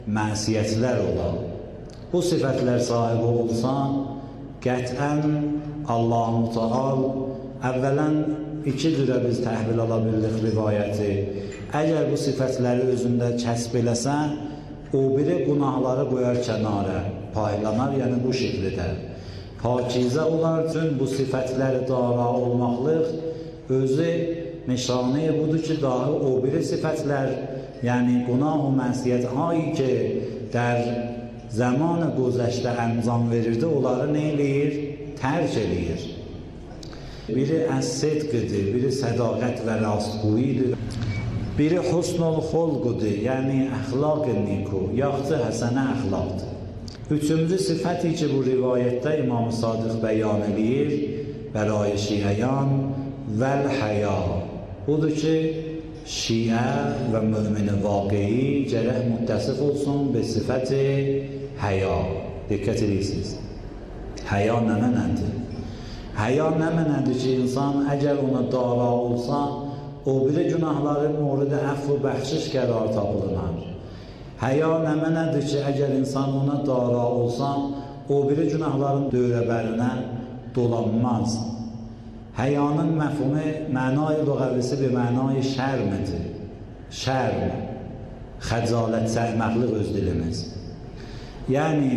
məsiyətlər ola. Bu sifətlər sahibi olsan, qətən Allah-u Teala əvvələn iki cürə biz təhvil ala bildik rivayəti. Əgər bu sifətləri özündə kəsb eləsən, o biri günahları qoyar kənara, paylanar, yəni bu şəkildə. Pakizə olar üçün bu sifətləri dara olmaqlıq özü nişanə budur ki, daha o biri sifətlər, yəni günah və mənsiyyət hایی ki, در zaman گذشته انجام verirdi, onları nə eləyir? Tərk eləyir. Biri əs-sidqdir, biri sədaqət və rastgoyidir. Biri husnul xulqudur, yəni əxlaq-ı niku, yaxud həsənə əxlaqdır. Üçüncü sifəti ki, bu rivayətdə İmam-ı Sadiq bəyan eləyir, bəray şiəyan vəl-həya. Budur ki, şiə və mümin-i vaqiyi gərək müttəsif olsun be sifət həya. Diqqət edirsiniz. Həya nə mənədir? Həya nə mənədir ki, insan əgər ona dara olsa, o biri günahların mورد əfv və bəxşiş qərar tapılır. Həya nə mənədir ki, əgər insan ona dara olsa, o biri günahların dövrəbərinə dolanmaz. Həyanın məfhumu, mənay lüğəvisi bir mənay şərmidir. Şərm, xəcalət, səhməklik öz dilimiz. Yəni,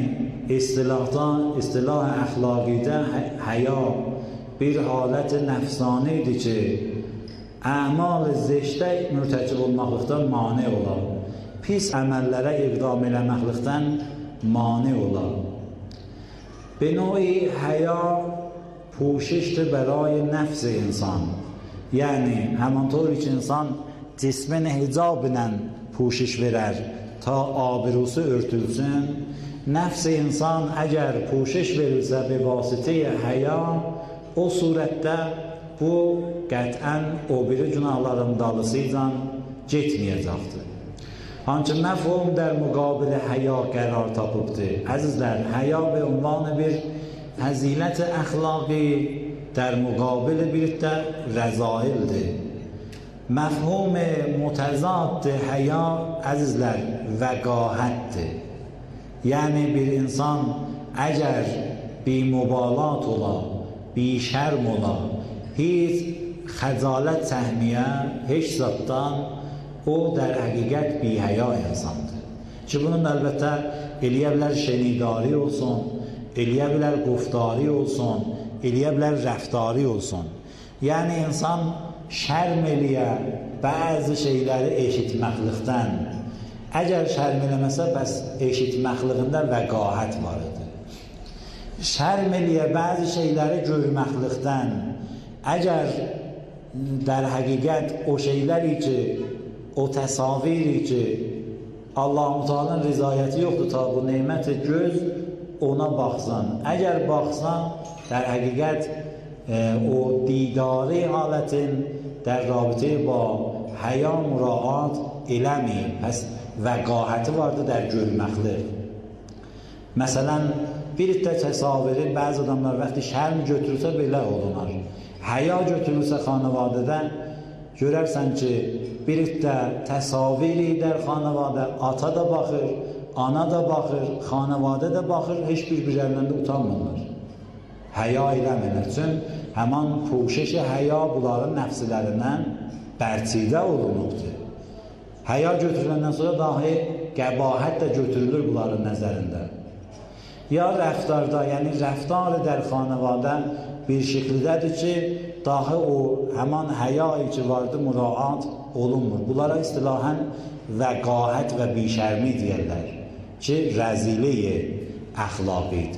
istilah əxlaqidə həya bir halət nəfsanidir ki, əmal zeşdə mürtəkib olmaqlıqdan mane olar. Pis əməllərə iqdam eləməklikdən mane olar. Benoyi həya پوششت برای نفس انسان، یعنی همانطوری که انسان جسمن حجابنن پوشش verer تا آبروسu örtülsün، nefs insan eğer پوشش verirse به واسطه حیا، o surette bu qətən o biri günahların dalısıyla getməyəcəkdir. Ancaq məfhum در مقابل حیا قرار tapıbdır. Əzizlər, həya به عنوان bir فضیلت اخلاقی در مقابل بیرده رذائلdir. مفهوم متضاد حیا عزیزler وقاحتdir. یعنی bir insan اگر بی مبالات ola, بی şərm ola, hiç xəcalət səhmiyə, heç zatdan o در həqiqət bi həya insandır. Ki bunun əlbəttə eləyə bilər şenidari olsun, eləyə bilər guftari olsun, eləyə bilər rəftari olsun. Yəni insan şərm eləyə bəzi şeyləri eşitməklikdən, əgər şərm eləməsə, bəs eşitməkliğində vəqahət var idi. Şərm eləyə bəzi şeyləri görməklikdən, əgər در həqiqət o şeyləri ki, o təsaviri ki, Allah-u Teala'nın rizayəti yoxdur ta bu neymət-i göz ona baxsan. Əgər baxsan, در həqiqət o didari halətin در رابطه با həya müraat eləməyib. Pəs vəqahəti vardı در görməklik. Məsələn, bir iddə təsaviri bəzi adamlar vaxtı şərm götürürsə belə olunar. Həya götürürsə xanavadədə görərsən ki, bir iddə təsaviri در xanavadə ata da baxır, ana da baxır, xanavadə də baxır, heç bir-birlərindən də utanmırlar. Həya eləmirlər. Çün həman puşeş həya bunların nəfslərindən bərçidə olunubdur. Həya götürüləndən sonra dahi qəbahət də götürülür bunların nəzərində. Ya rəftarda, yəni rəftarı در xanavadə bir şəklidədir ki, dahi o həman həyayı ki vardı müraat olunmur. Bunlara istilahən vəqahət və bişərmi deyərlər ki, rəziliyi əxlaqidir.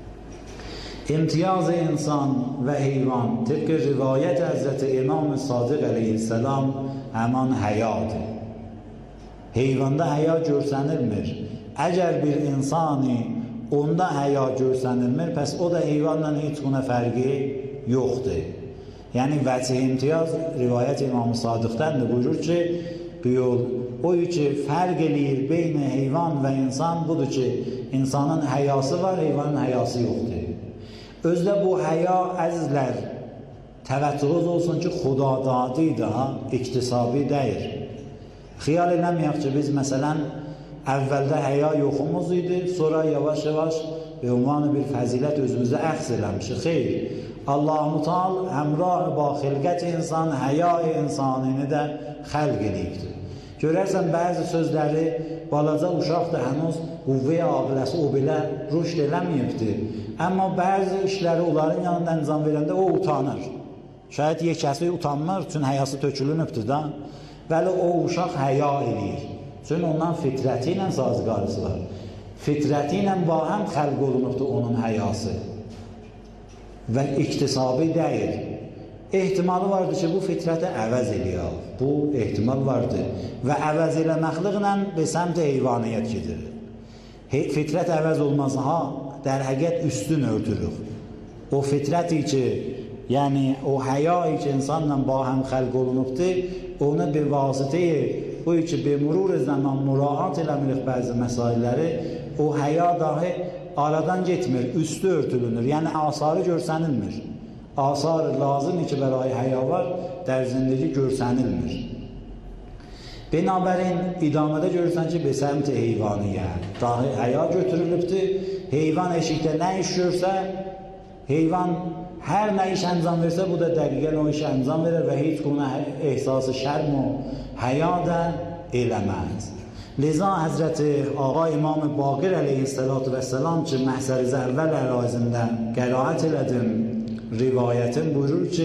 امتیاز انسان و حیوان طبق روایت حضرت امام صادق علیه السلام همان حیاdır. Heyvanda həya görsənilmir. Əgər bir insani onda həya görsənilmir, pəs o da heyvanla heç buna fərqi yoxdur. Yəni vəcih imtiyaz rivayət İmam-ı Sadıqdəndir. Buyurur ki, o ki fərq eləyir beyn heyvan və insan budur ki, insanın həyası var, heyvanın həyası yoxdur. Özdə bu həya əzizlər təvəccühüz olsun ki, xudadadidir, iktisabi deyir. Xiyal eləməyək ki, biz məsələn Əvvəldə həya yoxumuz idi, sonra yavaş-yavaş به عنوان bir fəzilət özümüzdə əxz eləmişik. Xeyr, Allah-u Teala həmrah ba xilqət insan, həya insanını da xəlq eləyibdir. Görərsən, bəzi sözləri balaca uşaq da hənuz quvvə aqiləsi o belə rüşd eləməyibdir. Amma bəzi işləri onların yanında əncam verəndə o utanır. Şayət yekəsi utanmır, çünki həyası tökülünübdür da. Bəli, o uşaq həya eləyir. Çünki ondan fitrəti ilə sazgarısı var. Fitrəti ilə bahəm xəlq olunubdur onun həyası. Və iktisabi deyil. Ehtimalı vardır ki, bu fitrəti əvəz eləyək. Bu ehtimal vardır. Və əvəz eləməkliklə bəsəmt heyvaniyyət gedir. Fitrət əvəz olmaz, dər həqiqət üstün örtülük. O fitrəti ki, yəni o həyai ki, insanla bahəm xəlq olunubdur, onu bir vasitəyi, bu ki, bir murur zaman muraat eləmirik bəzi məsailləri, o həya dahi aradan getmir, üstü örtülünür, yəni asarı görsənilmir. Asar lazım ki, bərai həya var, der zindagi görsənilmir. Binabərin idamədə görürsən ki, bəsəmt-i heyvaniyyə, dahi həya götürülübdür, heyvan eşikdə nə iş görsə, heyvan hər nə iş əncam versə, bu da dəqiqən o işi əncam verir və heç quna ehsası şərm o həya da eləməz. Liza Həzrəti Ağa İmam Baqir əleyhissalatu vəssalam ki, Məhsəriz əvvəl ərazində qəraət elədim, rivayətin buyurur ki,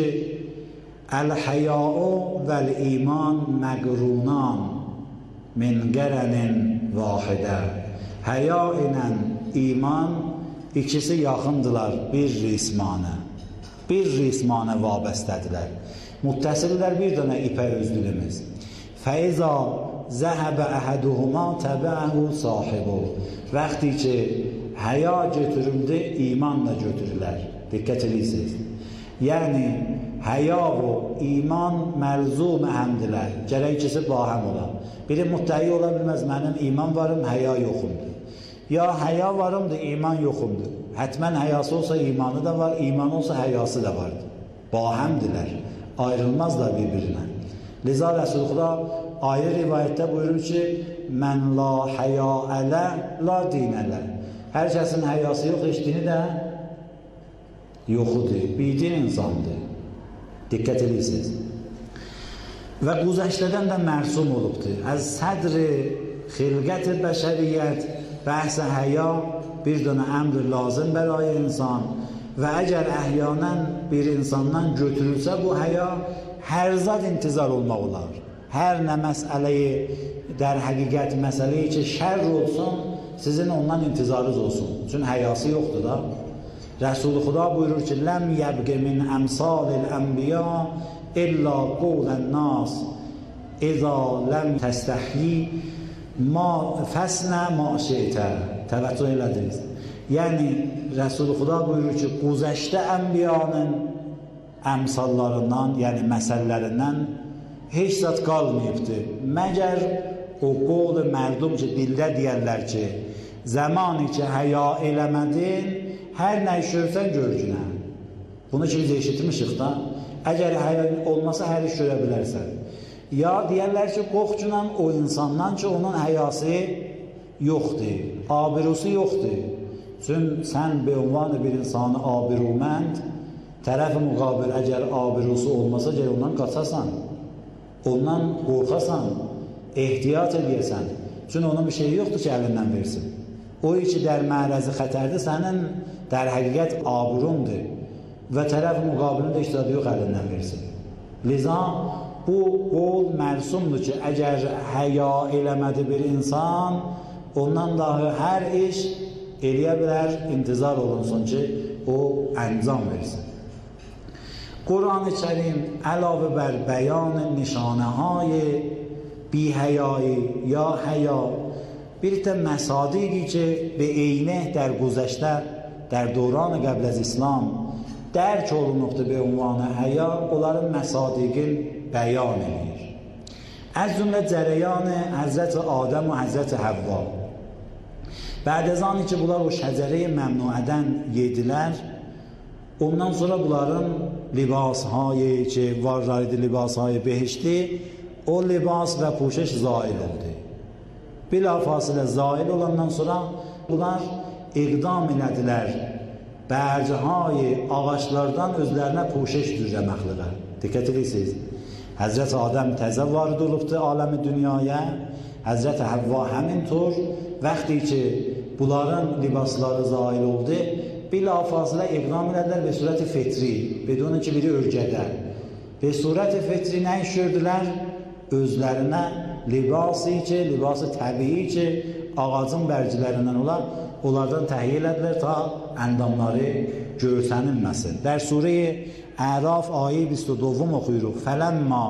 Əl-həyau vəl-iman məqrunan min qərənin vahidə. Həya ilə iman ikisi yaxındılar bir rismanə. Bir rismanə vabəstədirlər. Muttəsillər bir dənə ipə özlülümüz. Fəiza zəhəbə əhəduhuma təbəəhu sahibu. Vəxti ki, həya götürüldü, iman da götürürlər. Diqqət edirsiniz. Yəni, həya və iman məlzum əhəmdilər. Gərək ikisi bahəm ola. Biri müttəhi ola bilməz, mənim iman varım, həya yoxumdur. Ya həya varımdır, iman yoxumdur. Hətmən həyası olsa imanı da var, iman olsa həyası da vardır. Bahəmdilər, ayrılmazlar bir-birinə. Liza Rəsulullah ayrı rivayətdə buyurur ki, mən la həya ələ, la din ələ. Hər kəsin həyası yox, heç dini də yoxudur, bidin insandır. Diqqət edirsiniz. Və quzəşlədən də mərsum olubdur. Əz sədri xilqət-i bəşəriyyət bəhsə həya bir dönə əmr lazım bəray insan və əgər əhyanən bir insandan götürülsə bu həya hər zad intizar olmaq olar. Hər nə məsələyi der həqiqət məsələyi ki, şər olsun, sizin ondan intizarınız olsun. Çünki həyası yoxdur da. Rəsulullah buyurur ki, ləm yəbqə min əmsalil ənbiya illa qovlən nas İza ləm təstəhyi ma fəsnə ma şeytə. Təvəccüh elədiniz. Yəni, Rəsulullah buyurur ki, quzəşdə ənbiyanın əmsallarından, yəni məsəllərindən heç zat qalmayıbdır. Məgər o qovlu mərdum ki, dildə deyərlər ki, zamanı ki, həya eləmədin, hər nə iş görsən görgünə. Bunu ki, biz eşitmişik da. Əgər həya olmasa, hər iş görə bilərsən. Ya deyərlər ki, qorxcunan o insandan ki, onun həyası yoxdur, abirusu yoxdur. Çünki sən beunvanı bir insanı abirumənd, tərəf-i müqabir əgər abirusu olmasa, gəl ondan qaçasan, ondan qorxasan, ehtiyat edəyəsən. Çünki onun bir şey yoxdur ki, əlindən versin. O ki, der mərəzi xətərdir, sənin der həqiqət abirundur və tərəf-i müqabilində iştidadı yox əlindən versin. Liza, bu qol mərsumdur ki, əgər həya eləmədi bir insan, ondan dahi hər iş eləyə bilər, intizar olunsun ki, o əncam versin. Quran-ı Kərim əlavə bər bəyan nişanəhay bihəyai ya həya bir də məsadiqi ki, be eynə der güzəştə, der dövran qəbl az İslam dərk olunubdur be ünvanı həya, onların məsadiqin bəyan edir. Az cümlə cərəyan Həzrət Adəm və Həzrət Həvva. Bəd az an ki, bunlar o şəcərə-i məmnuədən yedilər, ondan sonra bunların libashayı ki, varlardı libasayı behişti, o libas və puşeş zail oldu. Bilafasilə zail olandan sonra bunlar iqdam elədilər bərcihay ağaçlardan özlərinə puşeş düzləməkliyə. Diqqət edirsiniz. Həzrət Adəm təzə varid olubdu aləmi dünyaya. Həzrət Həvva həmintor vaxtı ki bunların libasları zail oldu, bilafasilə iqdam elədilər به صورت fitri, بدون ki biri örgədə. به صورت fitri nə iş gördülər? Özlərinə libası ki, libası təbii ki, ağacın bərcilərindən olar, onlardan təhiyyə elədilər ta əndamları görsənilməsin. Dər Surə-i Əraf ayə 22 oxuyuruq. Fələmma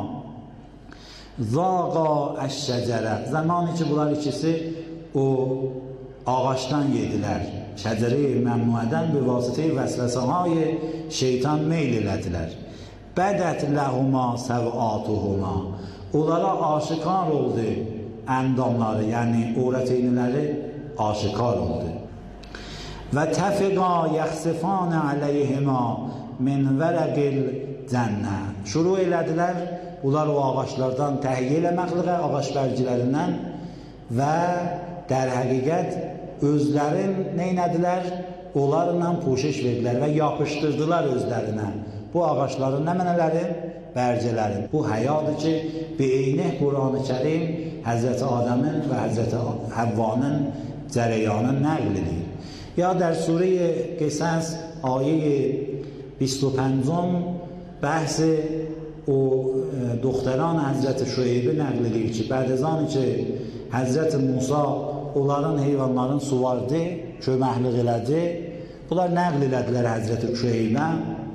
zaqa əş-şəcərə. Zamanı ki bunlar ikisi o ağaçdan yedilər. Şəcərə-i məmnuədən bir vasitə vəsvəsəhay şeytan meyl elədilər. Bədət ləhuma səvatuhuma. Onlara aşikar oldu əndamları, yəni övrəteyniləri aşikar oldu. Və təfiqa yəxsifanə aleyhima min vərəqil cənnə. Şuru elədilər, bunlar o ağaçlardan təhiyyə eləməkliyə, ağaç bərcilərindən və dər həqiqət özlərin neynədilər? Onlarla puşeş verdilər və yapışdırdılar özlərinə. Bu ağaçların nə mənələrin? Bərcilərin. Bu həyadır ki, beyni Quran-ı Kərim Həzrəti Adəmin və Həzrəti Həvvanın cərəyanın nəql edir. Ya در سوره قصص آیه 25 بحث o دختران Həzrəti Şüeybi nəql edir ki, بعد از آن ki Həzrəti Musa onların heyvanların suvardı, köməklik elədi. Bunlar nəql elədilər Həzrəti Şüeybə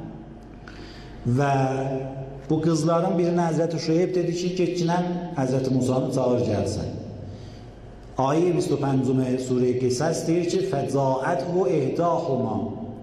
və bu qızların birinə Həzrəti Şüeyb dedi ki, keçinən Həzrəti Musanı çağır gəlsin. Ayə 25 Surə Qisas deyir ki, fəcaəthu ihdahuma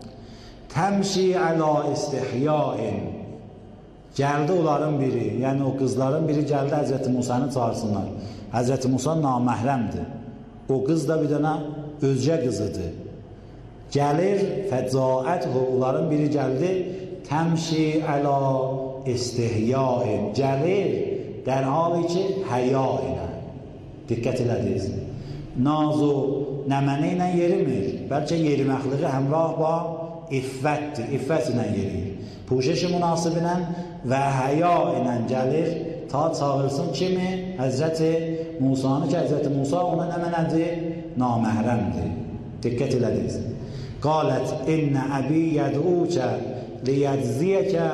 təmşi əla istihyain. Gəldi onların biri, yəni o qızların biri gəldi Həzrəti Musanı çağırsınlar. Həzrəti Musa naməhrəmdir. O qız da bir dənə özcə qızıdır. Gəlir, fəcaəthu, onların biri gəldi, təmşi əla istihyain. Gəlir, در حالی ki həya ilə. Diqqət elədiniz. Nazu nəməni ilə yerimir. Bəlkə yeriməkliği həmrah ba iffətdir. İffət ilə yerir. Puşeşi münasib ilə və həya ilə gəlir ta çağırsın kimi Həzrəti Musanı ki, Həzrəti Musa ona nə mənədir? Naməhrəmdir. Diqqət elədiniz. Qalət innə əbi yəd'ukə liyəcziyəkə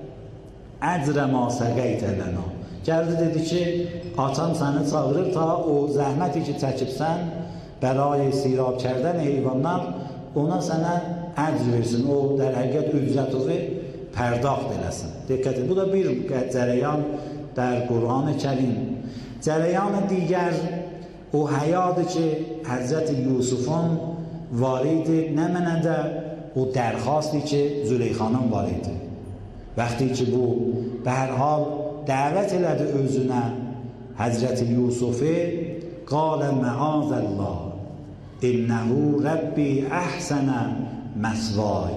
əcrə ma səqəytə lənə. Gəldi dedi ki, atam səni çağırır ta o zəhməti ki çəkibsən bəray sirab kərdən heyvanlar ona sənə əcr versin, o در həqiqət ücrətuvi pərdaqt eləsin. Diqqət edin, bu da bir cərəyan در Quran-ı Kərim. Cərəyan digər o həyadır ki Həzrəti Yusufun var idi, nə mənədə o dərxasتی ki Züleyxanın var idi. Vəxti ki bu به هر حال dəvət elədi özünə Həzrəti Yusufi, qalə məaz Allah innəhu Rəbbi əhsənə məsvay.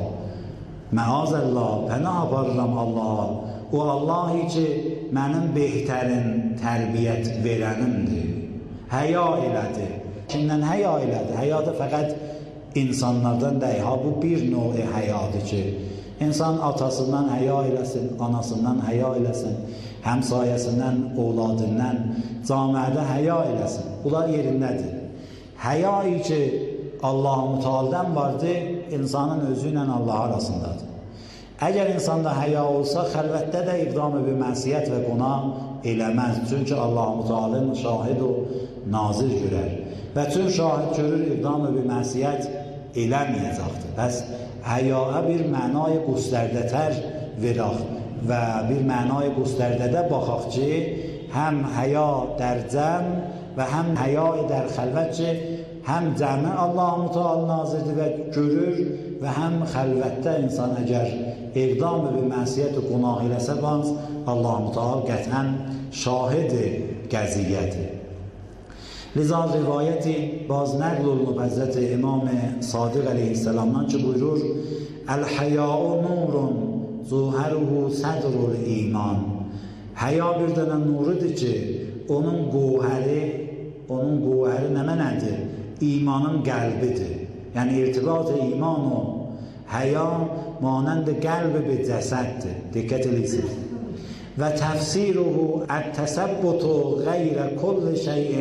Məaz Allah, pənah aparıram Allah, o Allahi ki mənim behətərin tərbiyyət verənimdir. Həya elədi. Kimdən həya elədi? Həya da fəqət insanlardan deyil. Ha, bu bir növ həyadır ki İnsan atasından həya eləsin, anasından həya eləsin, həmsayəsindən, ovladından, camiədə həya eləsin. Bunlar yerindədir. Həya ki Allah-u Müteala'dan vardır, insanın özü ilə Allah arasındadır. Əgər insanda həya olsa, xəlvətdə də iqdam-ı bir mənsiyyət və quna eləməz. Çünki Allah-u Müteala'nın şahid o nazir görər. Və çün şahid görür, iqdam-ı bir mənsiyyət eləməyəcəkdir. Bəs həyaya bir mənay göstərdətər verək və bir mənay göstərdədə baxaq ki, həm həya در cəm və həm həya در xəlvət ki, həm cəmi Allah-u Müteala nazirdir və görür və həm xəlvətdə insan əgər iqdam bir mənsiyyət və qunaq eləsə bans, Allah-u Müteala qətən şahid qəziyyədir. Liza rivayəti baz nəql olunub Həzrəti İmam Sadiq əleyhisselamdan ki buyurur, Əl-həyau nurun zuhəruhu sədrul iman. Həya bir dənə nurudur ki, onun qohəri onun quvvəri nə mənədir? İmanın qəlbidir. Yəni irtibat iman o həya مانند قلب به جسد. دقت edirsiniz. و تفسیره التثبت غیر کل شیء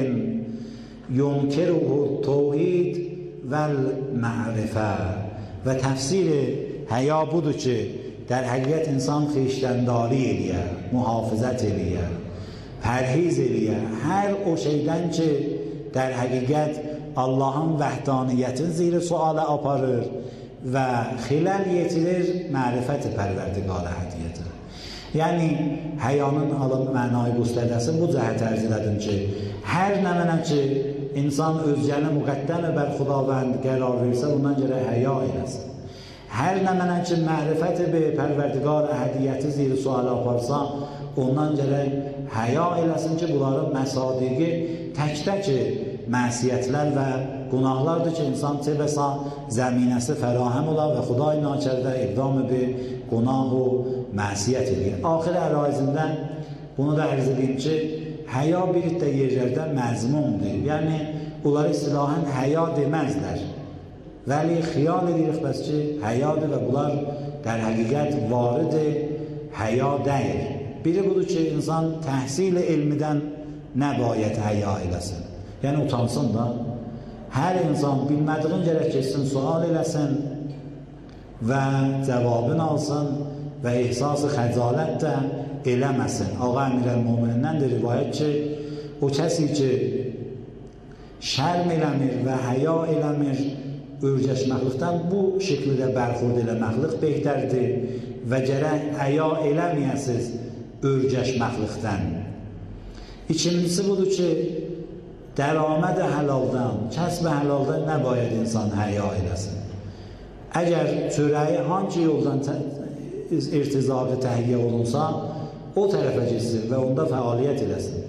ينکره التوحید و المعرفه. و تفسیر حیا budur ki, در حقیقت insan xeşdəndari eləyər, muhafizət eləyər, pərhiz eləyər. Hər o şeydən ki, در حقیقت Allahın vəhdaniyyətini zیر suala aparır və xilal yetirir mərifət pərverdigar hədiyyədir. Yəni, həyanın mənayı göstərdəsi bu cəhət ərz elədim ki, hər nə mənə ki, insan özgəni müqəddəm bər xudavənd qərar versə, ondan görə həya eləsin. Hər nə mənə ki, mərifət pərverdigar hədiyyəti zir sualə aparsa, ondan görə həya eləsin ki, bunların məsadiqi tək-tək məsiyyətlər və günahlardır ki, insan çebəsa zəminəsi fərahəm olar və Xuday naçərdə iqdam bir günah o məsiyyət edir. Axir ərazində bunu da ərz edeyim ki, həya bir də yerlərdə məzmundur. Yəni, onları istilahən həya deməzlər. Vəli xiyal edirik bəs ki, həyadır və bunlar در həqiqət varidir, həya deyil. Biri budur ki, insan təhsil ilmidən nəbayət həya eləsin. Yəni, utansın da, hər insan bilmədiğin gərək keçsin, sual eləsin və cavabını alsın və ihsas-ı xəcalət də eləməsin. Ağa Əmirəl-Möminindən də rivayət ki, o kəsi ki, şərm eləmir və həya eləmir, örgəşməklikdən bu şəkildə bərxurd eləməklik behtərdir və gərək həya eləməyəsiz örgəşməklikdən. İkincisi budur ki, درآمد həlaldan, kəsb həlaldan nəbayəd insan həya eləsin. Əgər çörəyi hangi yoldan irtizağı təhiyyə olunsa, o tərəfə gitsin və onda fəaliyyət eləsin.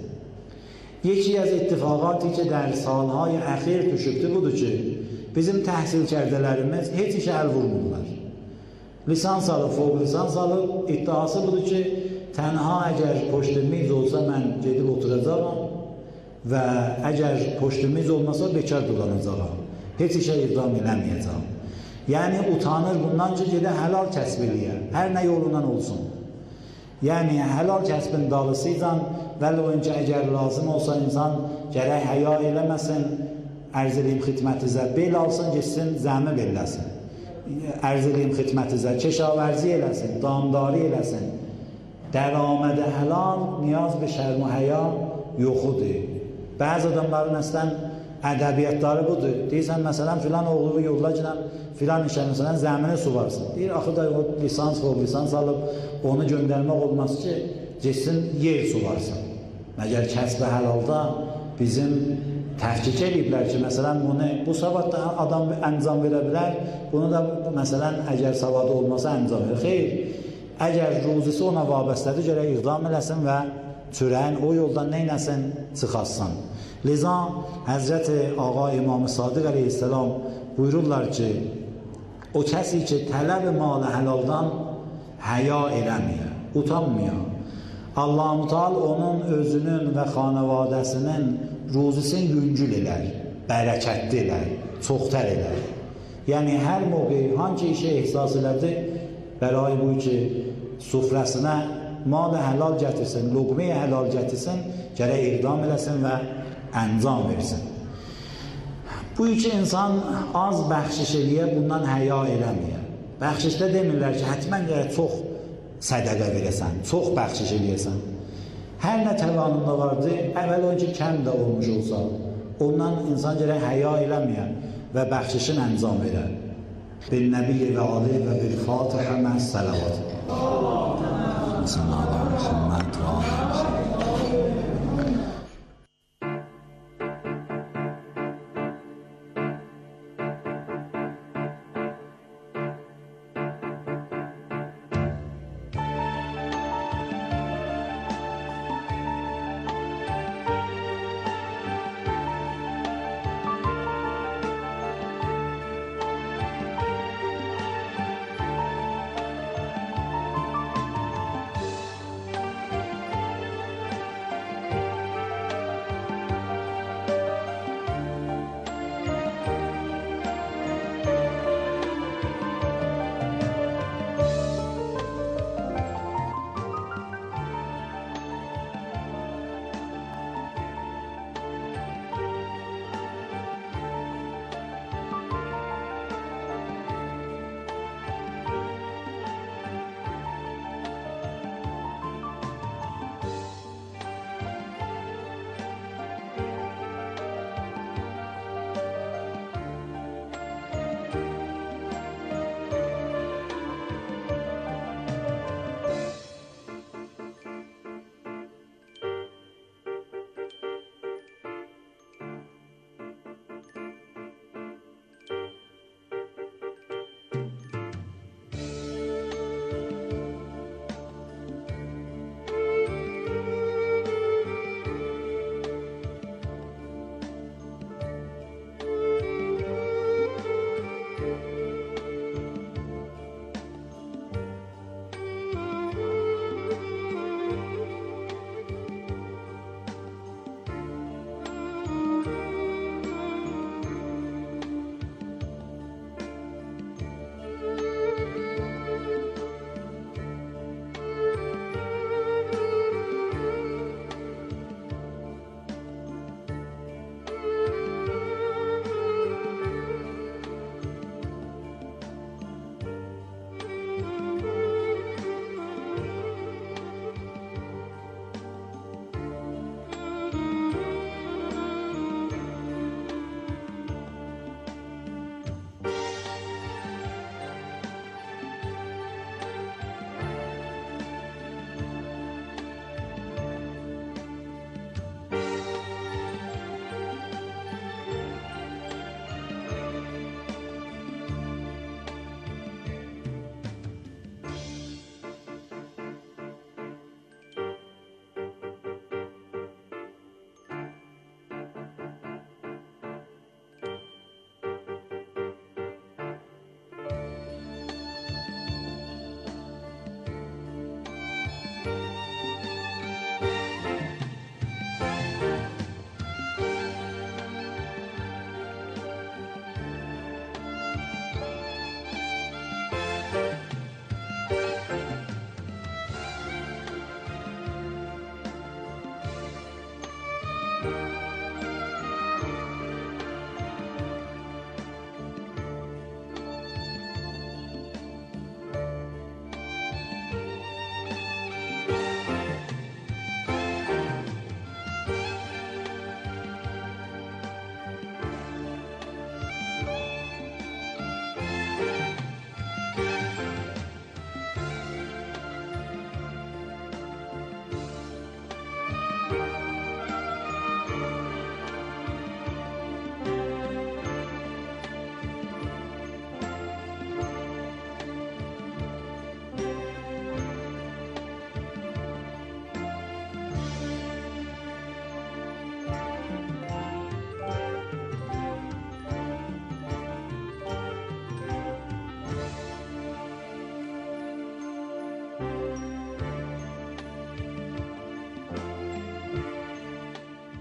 یکی از اتفاقاتی که در سالهای اخیر düşübdür budur ki, bizim təhsil kərdələrimiz heç işə əl vurmurlar. Lisans alıb, fوق lisans alıb, iddiası budur ki, tənha əgər poştimiz olsa mən gedib oturacağam və əgər poştimiz olmasa bekar dolanacağam. Heç işə iqdam eləməyəcəm. Yəni, utanır bundan ki, gedə həlal kəsb eləyər. Hər nə yolundan olsun. Yəni, həlal kəsbin dalısıyla vəli oyunca əgər lazım olsa insan gərək həya eləməsin, ərz eləyim xidmətinizə, bel alsın, geçsin, zəmi belləsin. Ərz eləyim xidmətinizə, keşavərzi eləsin, damdari eləsin. Dəramədə həlal, niyaz bir şərm-i həya yoxudur. Bəzi adamların əslən ədəbiyyatları budur. Deyirsən, məsələn, filan oğlu yolla girəm, filan işə, məsələn, zəmini suvarsın. Deyir, axı da o lisans, fوق lisans alıb, onu göndərmək olmaz ki, geçsin, yer suvarsın. Məgər kəsb həlalda bizim təhqiq ediblər ki, məsələn, bu savadda adam əncam verə bilər, bunu da, məsələn, əgər savadı olmasa əncam verir. Xeyr, əgər ruzisi ona vabəstədir, gərək iqdam eləsin və çörəyin o yoldan neynəsin, çıxassın. Liza, Həzrət Ağa İmam-ı Sadiq əleyhissalam buyururlar ki, o kəsi ki, tələb mal həlaldan həya eləməyər, utanmıyor. Allah-u Teala onun özünün və xanavadəsinin ruzisini yüngül elər, bərəkətli elər, çoxtər elər. Yəni, hər moqi hangi işə ehsas elədi, bəray bu ki, sufrəsinə mal həlal gətirsin, luqmi həlal gətirsin, gərək iqdam eləsin və əncam versin. Bu iki insan az bəxşiş eləyə, bundan həya eləməyə. Bəxşişdə demirlər ki, hətmən gərək çox sədəqə verəsən, çox bəxşiş eləyəsən. Hər nə təvanında vardır, əvvəl önce kəm də olmuş olsa, ondan insan gərək həya eləməyə və bəxşişin əncam verər. Bil nəbiyyə və ali və bil fatihə məs sələvat. Sallallahu Muhammed və aleyhi.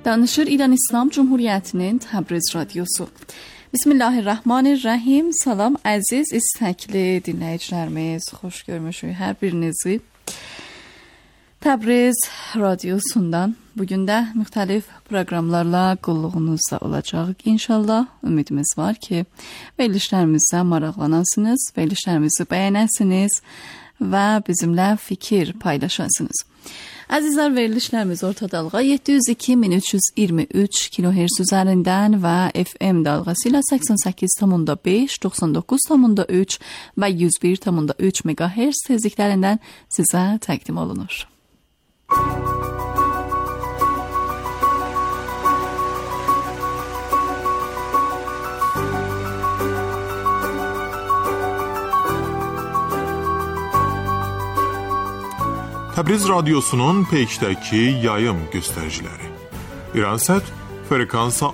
Danışır İran İslam Cumhuriyeti'nin Təbriz Radyosu. Bismillahirrahmanirrahim. Salam əziz istəkli dinləyicilərimiz. Xoş görmüşük hər birinizi. Təbriz Radyosundan bugün də müxtəlif proqramlarla qulluğunuzda olacaq. İnşallah ümidimiz var ki, verilişlərimizə maraqlanasınız, verilişlərimizi bəyənəsiniz və bizimlə fikir paylaşasınız. Əzizlər, verilişlərimiz orta dalğa 702-1323 kHz üzərindən və FM dalğası ilə 88,5, 99,3 və 101,3 MHz tezliklərindən sizə təqdim olunur. Təbriz Radyosu'nun peykdəki yayım göstəriciləri. İransət frekansa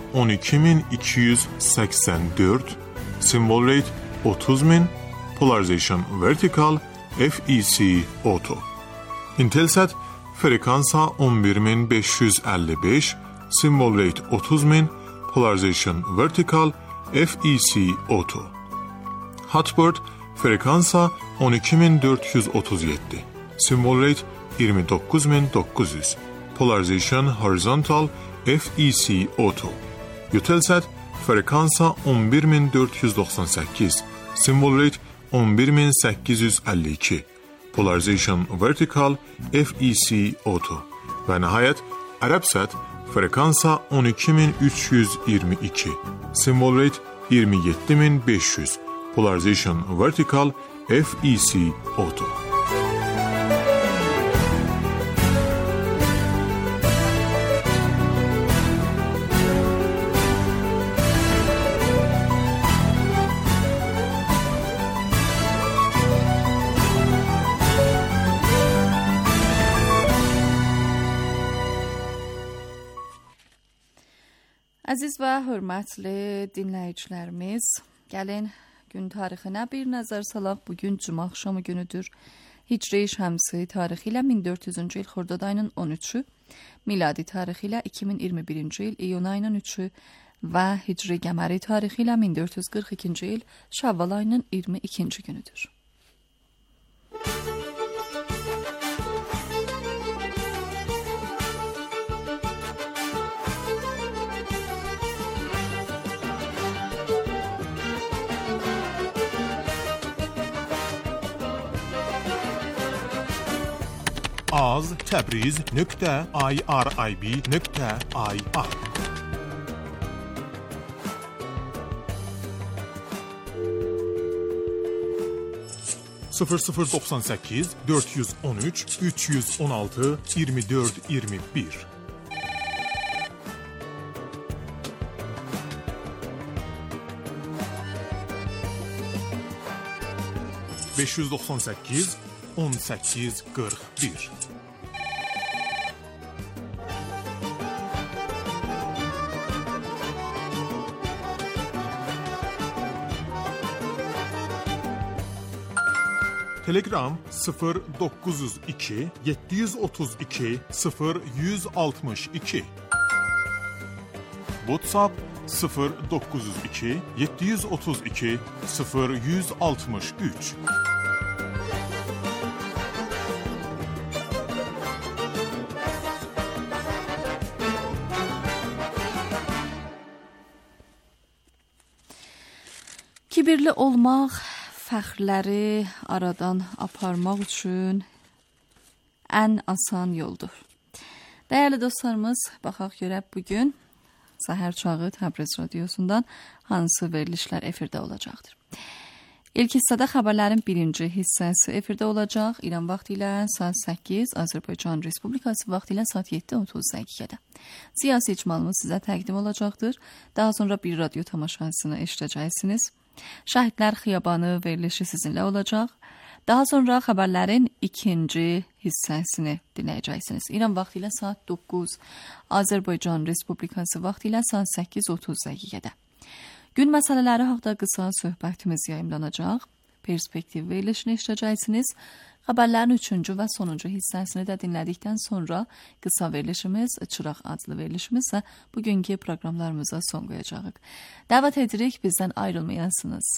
12284, simvol rate 30000, polarization vertical, FEC auto. İntelsat frekansa 11555, simvol rate 30000, polarization vertical, FEC auto. Hotbird frekansa 12437. Symbol rate 29900. Polarization horizontal, FEC auto. Eutelsat frekansa 11498. Symbol rate 11852. Polarization vertical, FEC auto. Ve nihayet Arabsat frekansa 12322. Symbol rate 27500. Polarization vertical, FEC auto. Əziz və hörmətli dinləyicilərimiz, gəlin gün tarixinə bir nəzər salaq. Bugün cümə axşamı günüdür. Hicri şəmsi tarixi ilə 1400-cü il Xordad ayının 13-ü, miladi tarixi ilə 2021-ci il iyun ayının 3-ü və hicri qəməri tarixi ilə 1442-ci il Şəvval ayının 22-ci günüdür. az.tabriz.irib.ir 0098 413 316 24 21 598 18 41 Telegram 0902 732 0162 WhatsApp 0902 732 0163 Kibirli olmaq, fəxrləri aradan aparmaq üçün ən asan yoldur. Dəyərli dostlarımız, baxaq görək bugün səhər çağı Təbriz Radyosundan hansı verilişlər efirdə olacaqdır. İlk hissədə xəbərlərin birinci hissəsi efirdə olacaq. İran vaxtı ilə saat 8, Azərbaycan Respublikası vaxtı ilə saat 7:30 dəqiqədə. Siyasi icmalımız sizə təqdim olacaqdır. Daha sonra bir radyo tamaşasını eşidəcəksiniz. Şəhidlər Xiyabanı verilişi sizinlə olacaq. Daha sonra xəbərlərin ikinci hissəsini dinləyəcəksiniz. İran vaxtı ilə saat 9, Azərbaycan Respublikası vaxtı ilə saat 8:30 dəqiqədə. Gün məsələləri haqda qısa söhbətimiz yayımlanacaq. perspektiv verilişini işləyəcəksiniz. Xəbərlərin 3-cü və sonuncu hissəsini də dinlədikdən sonra qısa verilişimiz, Çıraq adlı verilişimiz isə bugünkü proqramlarımıza son qoyacağıq. Dəvət edirik, bizdən ayrılmayasınız.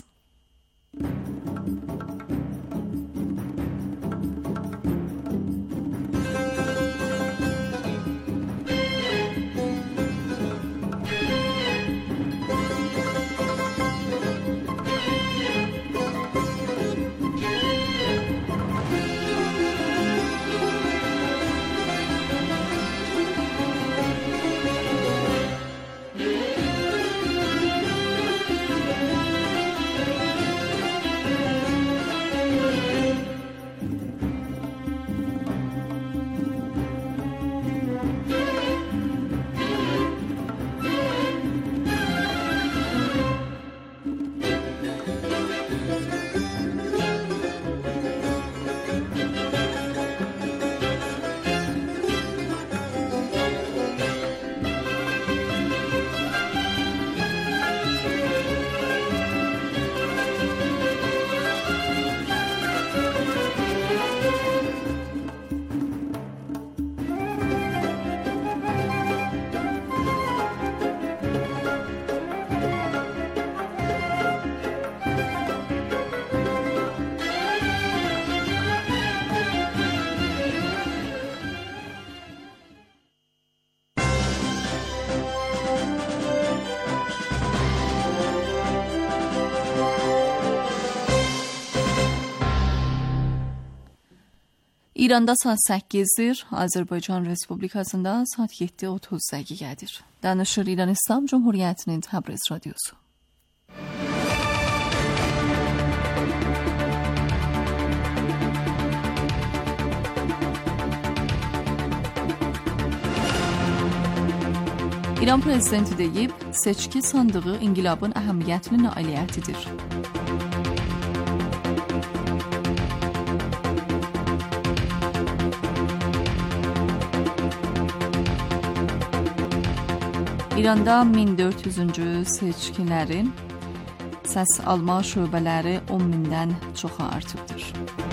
İranda saat 8-dir, Azərbaycan Respublikasında saat 7:30 dəqiqədir. Danışır İran İslam Cumhuriyyətinin Təbriz radiosu. İran prezidenti deyib, seçki sandığı inqilabın əhəmiyyətli nailiyyətidir. İranda 1400-cü seçkilərin səs alma şöbələri 10.000-dən çoxa artıbdır.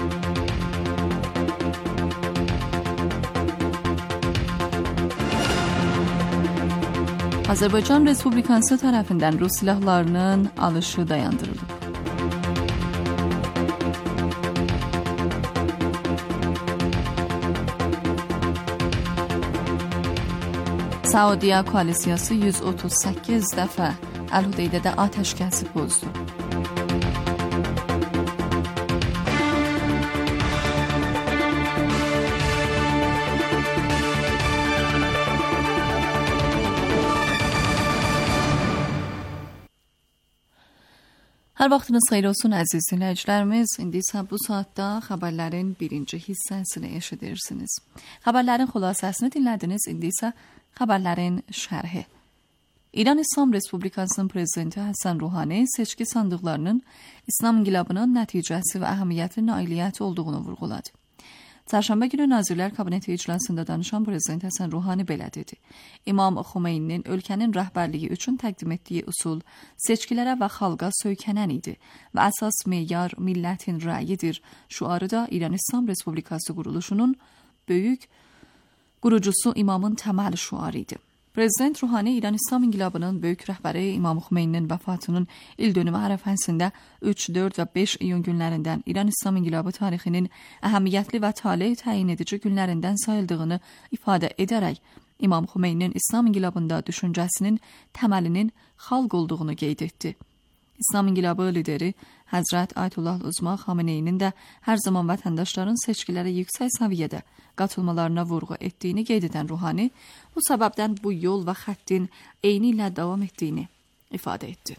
Azərbaycan Respublikası tərəfindən Rus silahlarının alışı dayandırılıb. Saudiya koalisiyası 138 dəfə Əl-Hudeydədə atəşkəsi pozdu. Hər vaxtınız xeyir olsun əziz dinləyicilərimiz. İndi isə bu saatda xəbərlərin birinci hissəsini eşidirsiniz. Xəbərlərin xülasəsini dinlədiniz. İndi isə xəbərlərin şərhi. İran İslam Respublikasının prezidenti Həsən Ruhani seçki sandıqlarının İslam inqilabının nəticəsi və əhəmiyyətli nailiyyəti olduğunu vurğuladı. Çərşənbə günü Nazirlər Kabineti iclasında danışan prezident Həsən Ruhani belə dedi. İmam Xumeyninin ölkənin rəhbərliyi üçün təqdim etdiyi usul seçkilərə və xalqa söykənən idi və əsas meyar millətin rəyidir. Şüarı da İran İslam Respublikası quruluşunun böyük qurucusu imamın təməl şüarı idi. Prezident Ruhani İran İslam İnqilabının böyük rəhbəri İmam Xumeyninin vəfatının il dönümü ərəfəsində 3, 4 və 5 iyun günlərindən İran İslam İnqilabı tarixinin əhəmiyyətli və taley təyin edici günlərindən sayıldığını ifadə edərək, İmam Xumeyninin İslam İnqilabında düşüncəsinin təməlinin xalq olduğunu qeyd etdi. İslam İnqilabı lideri Həzrət Ayətullah Uzma Xameneyinin də hər zaman vətəndaşların seçkilərə yüksək səviyyədə qatılmalarına vurğu etdiyini qeyd edən Ruhani, bu səbəbdən bu yol və xəttin eyni ilə davam etdiyini ifadə etdi.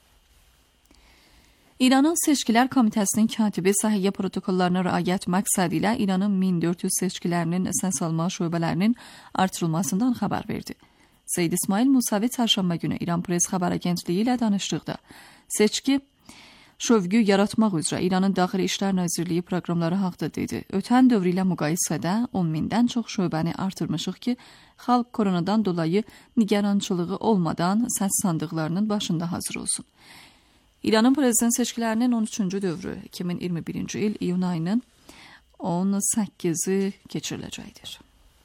İranın Seçkilər Komitəsinin katibi səhiyyə protokollarına riayət məqsədi ilə İranın 1400 seçkilərinin səs alma şöbələrinin artırılmasından xəbər verdi. Seyyid İsmail Musavi çərşənbə günü İran Press xəbər agentliyi ilə danışdıqda seçki şövqü yaratmaq üzrə İranın Daxili İşlər Nazirliyi proqramları haqda dedi. Ötən dövr ilə müqayisədə 10.000-dən çox şöbəni artırmışıq ki, xalq koronadan dolayı nigarançılığı olmadan səs sandıqlarının başında hazır olsun. İranın prezident seçkilərinin 13-cü dövrü 2021-ci il iyun ayının 18-i keçiriləcəkdir.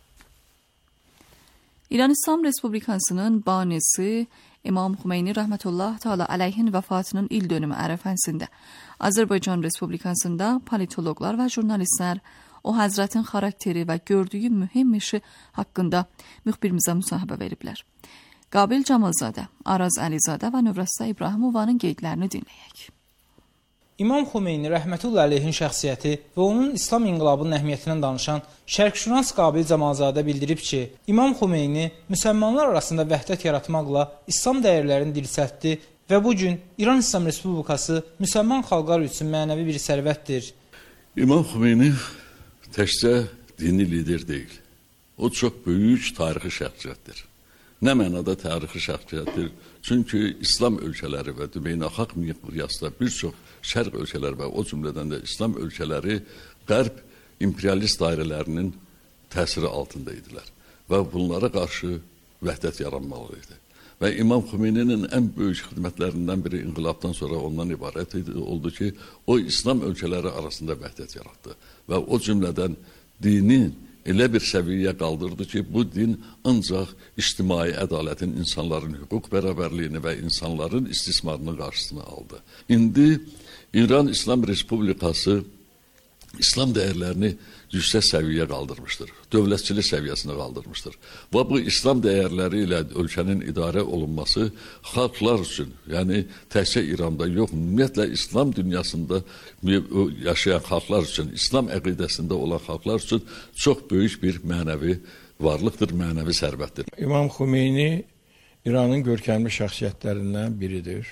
İran İslam Respublikasının banisi İmam Xümeyni rəhmətullah Teala əleyhin vəfatının il dönümü ərəfəsində Azərbaycan Respublikasında politologlar və jurnalistlər o həzrətin xarakteri və gördüyü mühüm işi haqqında müxbirimizə müsahibə veriblər. Qabil Camalzadə, Araz Əlizadə və Növrəstə İbrahimovanın qeydlərini dinləyək. İmam Xümeyni rəhmətullah əleyhin şəxsiyyəti və onun İslam inqilabının əhəmiyyətindən danışan şərqşünas Qabil Camalzadə bildirib ki, İmam Xümeyni müsəlmanlar arasında vəhdət yaratmaqla İslam dəyərlərini dilsətdi və bu gün İran İslam Respublikası müsəlman xalqlar üçün mənəvi bir sərvətdir. İmam Xümeyni təkcə dini lider deyil. O çox böyük tarixi şəxsiyyətdir. Nə mənada tarixi şəxsiyyətdir? Çünki İslam ölkələri və beynəlxalq miqyasda bir çox şərq ölkələri və o cümlədən də İslam ölkələri qərb imperialist dairələrinin təsiri altında idilər və bunlara qarşı vəhdət yaranmalı idi. Və İmam Xümeyninin ən böyük xidmətlərindən biri inqilabdan sonra ondan ibarət oldu ki, o İslam ölkələri arasında vəhdət yaratdı və o cümlədən dinin elə bir səviyyəyə qaldırdı ki, bu din ancaq ictimai ədalətin, insanların hüquq bərabərliyini və insanların istismarının qarşısını aldı. İndi İran İslam Respublikası İslam dəyərlərini yüksək səviyyə qaldırmışdır, dövlətçilik səviyyəsinə qaldırmışdır. Və bu İslam dəyərləri ilə ölkənin idarə olunması xalqlar üçün, yəni təkcə İranda yox, ümumiyyətlə İslam dünyasında yaşayan xalqlar üçün, İslam əqidəsində olan xalqlar üçün çox böyük bir mənəvi varlıqdır, mənəvi sərvətdir. İmam Xümeyni İranın görkəmli şəxsiyyətlərindən biridir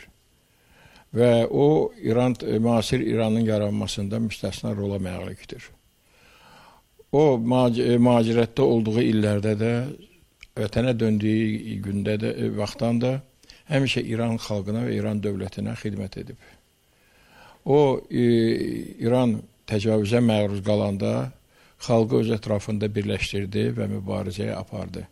və o müasir İranın yaranmasında müstəsna rola malikdir. O mühacirətdə olduğu illərdə də, vətənə döndüyü gündə də, vaxtdan da həmişə İran xalqına və İran dövlətinə xidmət edib. O, İran təcavüzə məruz qalanda xalqı öz ətrafında birləşdirdi və mübarizəyə apardı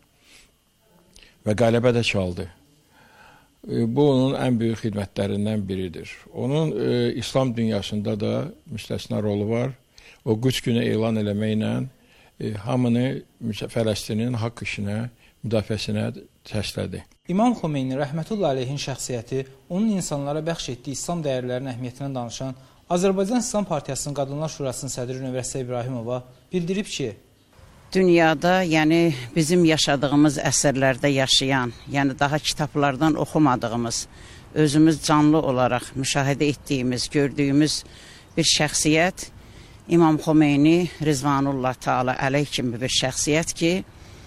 və qələbə də çaldı. Bu, onun ən böyük xidmətlərindən biridir. Onun İslam dünyasında da müstəsna rolu var. O qüds günü elan eləməklə hamını Fələstinin haqq işinə, müdafiəsinə təslədi. İmam Xümeyni rəhmətullah əleyhin şəxsiyyəti onun insanlara bəxş etdiyi İslam dəyərlərinin əhəmiyyətindən danışan Azərbaycan İslam Partiyasının Qadınlar Şurasının sədri Növrəstə İbrahimova bildirib ki, dünyada, yəni bizim yaşadığımız əsrlərdə yaşayan, yəni daha kitablardan oxumadığımız, özümüz canlı olaraq müşahidə etdiyimiz, gördüyümüz bir şəxsiyyət İmam Xümeyni Rizvanullah Teala əleyh kimi bir şəxsiyyət ki,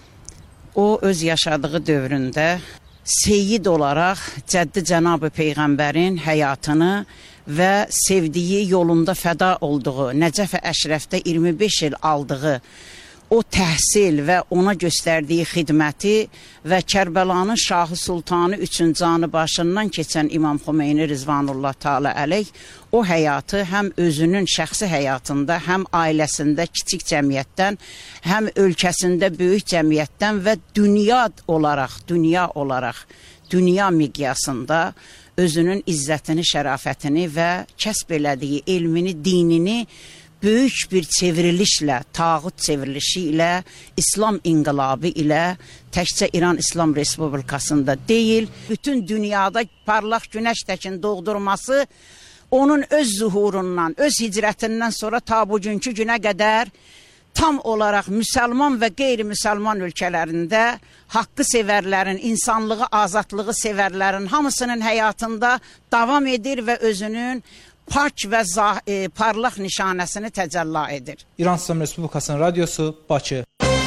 o öz yaşadığı dövründə seyyid olaraq Cəddi Cənab-ı Peyğəmbərin həyatını və sevdiyi yolunda fəda olduğu, Nəcəf-i Əşrəfdə 25 il aldığı o təhsil və ona göstərdiyi xidməti və Kərbəlanın Şahı Sultanı üçün canı başından keçən İmam Xümeyni Rizvanullah Teala əleyh o həyatı həm özünün şəxsi həyatında, həm ailəsində kiçik cəmiyyətdən, həm ölkəsində böyük cəmiyyətdən və dünya olaraq, dünya miqyasında özünün izzətini, şərafətini və kəsb elədiyi elmini, dinini böyük bir çevrilişlə, tağut çevrilişi ilə, İslam inqilabı ilə təkcə İran İslam Respublikasında deyil, bütün dünyada parlaq günəş təkin doğdurması onun öz zuhurundan, öz hicrətindən sonra ta bugünkü günə qədər tam olaraq müsəlman və qeyri-müsəlman ölkələrində haqqı sevərlərin, insanlığı, azadlığı sevərlərin hamısının həyatında davam edir və özünün pak və parlaq nişanəsini təcəllə edir. İran İslam Respublikasının radiosu, Bakı.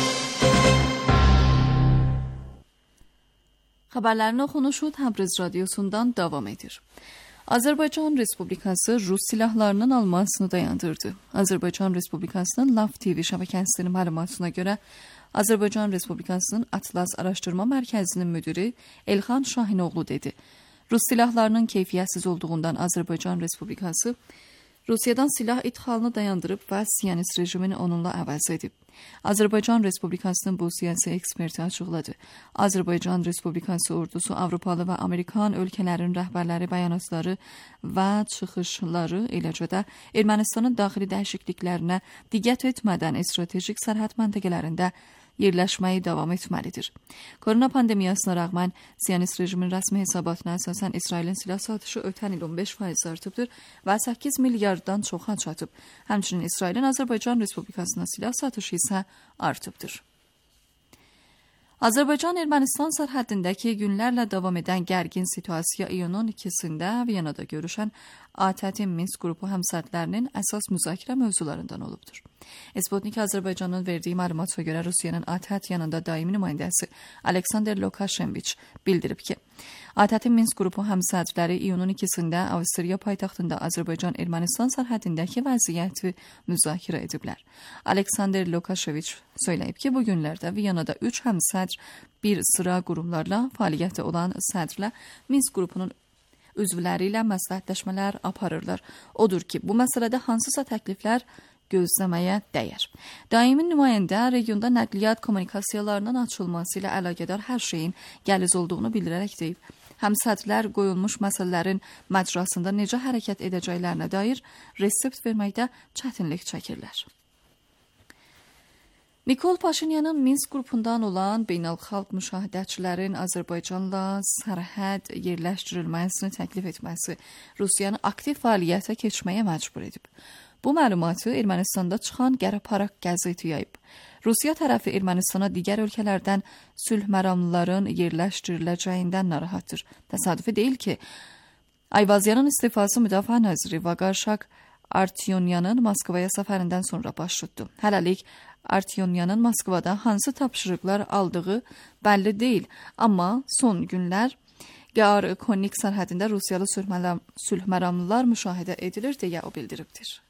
Xəbərlərin oxunuşu Təbriz radiosundan davam edir. Azərbaycan Respublikası Rus silahlarının almasını dayandırdı. Azərbaycan Respublikasının Lav TV şəbəkəsinin məlumatına görə Azərbaycan Respublikasının Atlas Araşdırma Mərkəzinin müdiri Elxan Şahinoğlu dedi. Rus silahlarının keyfiyyətsiz olduğundan Azərbaycan Respublikası Rusiyadan silah idxalını dayandırıb və Siyonist rejimin onunla əvəz edib. Azərbaycan Respublikasının bu siyasi eksperti açıqladı. Azərbaycan Respublikası ordusu Avropalı və Amerikan ölkələrin rəhbərləri bəyanatları və çıxışları, eləcə də Ermənistanın daxili dəyişikliklərinə diqqət etmədən stratejik sərhəd məntəqələrində yerləşməyi davam etməlidir. Korona pandemiyasına rəğmən Siyonist rejimin rəsmi hesabatına əsasən İsrailin silah satışı ötən il 15% artıbdır və 8 milyarddan çoxa çatıb. Həmçinin İsrailin Azərbaycan Respublikasına silah satışı isə artıbdır. Azərbaycan-Ermənistan sərhəddindəki günlərlə davam edən gərgin situasiya iyunun 2-sində Viyanada görüşən ATƏT Minsk qrupu həmsədrlərinin əsas müzakirə mövzularından olubdur. Sputnik Azərbaycanın verdiyi məlumata görə Rusiyanın ATƏT yanında daimi nümayəndəsi Aleksandr Lukashenko bildirib ki, ATƏT Minsk qrupu həmsədrləri iyunun 2-sində Avstriya paytaxtında Azərbaycan-Ermənistan sərhəddindəki vəziyyəti müzakirə ediblər. Aleksandr Lukashenko söyləyib ki, bu günlərdə Viyanada 3 həmsədr bir sıra qurumlarla fəaliyyəti olan sədrlə Minsk qrupunun üzvləri ilə məsləhətləşmələr aparırlar. Odur ki, bu məsələdə hansısa təkliflər gözləməyə dəyər. Daimi nümayəndə regionda nəqliyyat kommunikasiyalarının açılması ilə əlaqədar hər şeyin gəliz olduğunu bildirərək deyib. Həmsədrlər qoyulmuş məsələlərin məcrasında necə hərəkət edəcəklərinə dair resept verməkdə çətinlik çəkirlər. Nikol Paşinyanın Minsk qrupundan olan beynəlxalq müşahidəçilərin Azərbaycanla sərhəd yerləşdirilməsini təklif etməsi Rusiyanı aktiv fəaliyyətə keçməyə məcbur edib. Bu məlumatı Ermənistanda çıxan Qəraparak qəzeti yayıb. Rusiya tərəfi Ermənistana digər ölkələrdən sülh məramlıların yerləşdiriləcəyindən narahatdır. Təsadüfi deyil ki, Ayvazyanın istifası müdafiə naziri Vaqarşak Artyonyanın Moskvaya səfərindən sonra baş tutdu. Hələlik Artyonyanın Moskvada hansı tapşırıqlar aldığı bəlli deyil, amma son günlər Qar-Konik sərhədində Rusiyalı sülh məramlılar müşahidə edilir deyə o bildiribdir.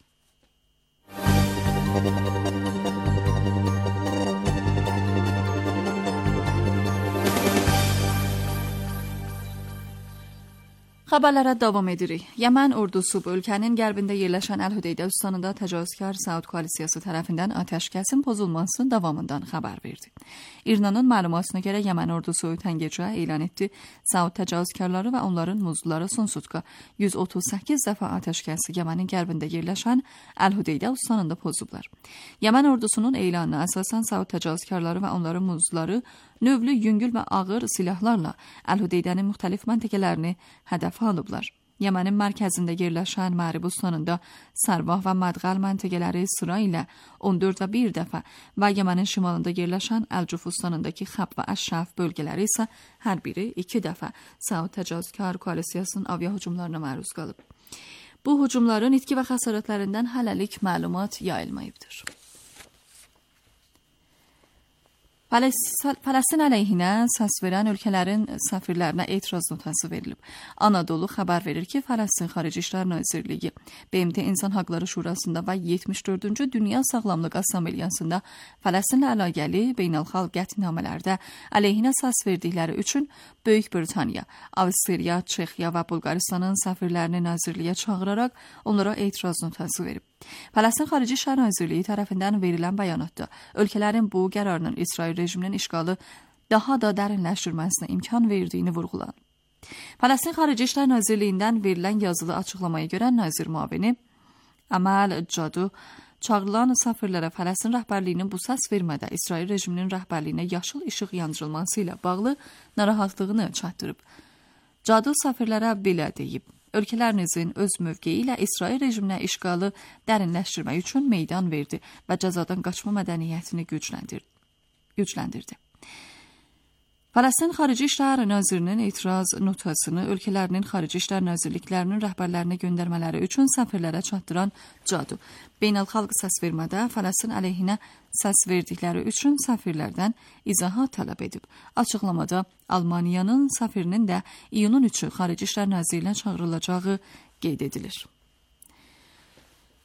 Xəbərlərə davam edirik. Yəmən ordusu bu ölkənin qərbində yerləşən Əl-Hüdeydə üstanında təcavüzkar Saud koalisiyası tərəfindən atəşkəsin pozulmasının davamından xəbər verdi. İranın məlumatına görə Yəmən ordusu ötən gecə elan etdi, Saud təcavüzkarları və onların muzluları son sutka 138 dəfə atəşkəsi Yəmənin qərbində yerləşən Əl-Hüdeydə üstanında pozublar. Yəmən ordusunun elanına əsasən Saud təcavüzkarları və onların muzluları növlü yüngül və ağır silahlarla Əl-Hüdeydənin müxtəlif məntəqələrini hədəf alıblar. Yəmənin mərkəzində yerləşən Mərib üstanında Sərvah və Mədğəl məntəqələri sıra ilə 14 və 1 dəfə və Yəmənin şimalında yerləşən Əl-Cuf üstanındakı Xəb və Əş-Şəf bölgələri isə hər biri 2 dəfə Saud təcavüzkar koalisiyasının avia hücumlarına məruz qalıb. Bu hücumların itki və xəsarətlərindən hələlik məlumat yayılmayıbdır. Fələstin əleyhinə səs verən ölkələrin səfirlərinə etiraz notası verilib. Anadolu xəbər verir ki, Fələstin Xarici İşlər Nazirliyi, BMT İnsan Haqları Şurasında və 74-cü Dünya Sağlamlıq Assambleyasında Fələstinlə əlaqəli beynəlxalq qətnamələrdə əleyhinə səs verdikləri üçün Böyük Britaniya, Avstriya, Çexiya və Bulqaristanın səfirlərini nazirliyə çağıraraq onlara etiraz notası verib. Fələstin Xarici İşlər Nazirliyi tərəfindən verilən bəyanatda ölkələrin bu qərarının İsrail rejiminin işğalı daha da dərinləşdirməsinə imkan verdiyini vurğulanıb. Fələstin Xarici İşlər Nazirliyindən verilən yazılı açıqlamaya görə nazir müavini Əməl Cadu çağırılan səfirlərə Fələstin rəhbərliyinin bu səs vermədə İsrail rejiminin rəhbərliyinə yaşıl işıq yandırılması ilə bağlı narahatlığını çatdırıb. Cadu səfirlərə belə deyib. Ölkələrinizin öz mövqeyi ilə İsrail rejiminə işğalı dərinləşdirmək üçün meydan verdi və cəzadan qaçma mədəniyyətini gücləndirdi. Fələstin Xarici İşlər Nazirinin etiraz notasını ölkələrinin Xarici İşlər Nazirliklərinin rəhbərlərinə göndərmələri üçün səfirlərə çatdıran Cadu, beynəlxalq səs vermədə Fələstin əleyhinə səs verdikləri üçün səfirlərdən izahat tələb edib. Açıqlamada Almaniyanın səfirinin də iyunun 3-ü Xarici İşlər Nazirinə çağırılacağı qeyd edilir.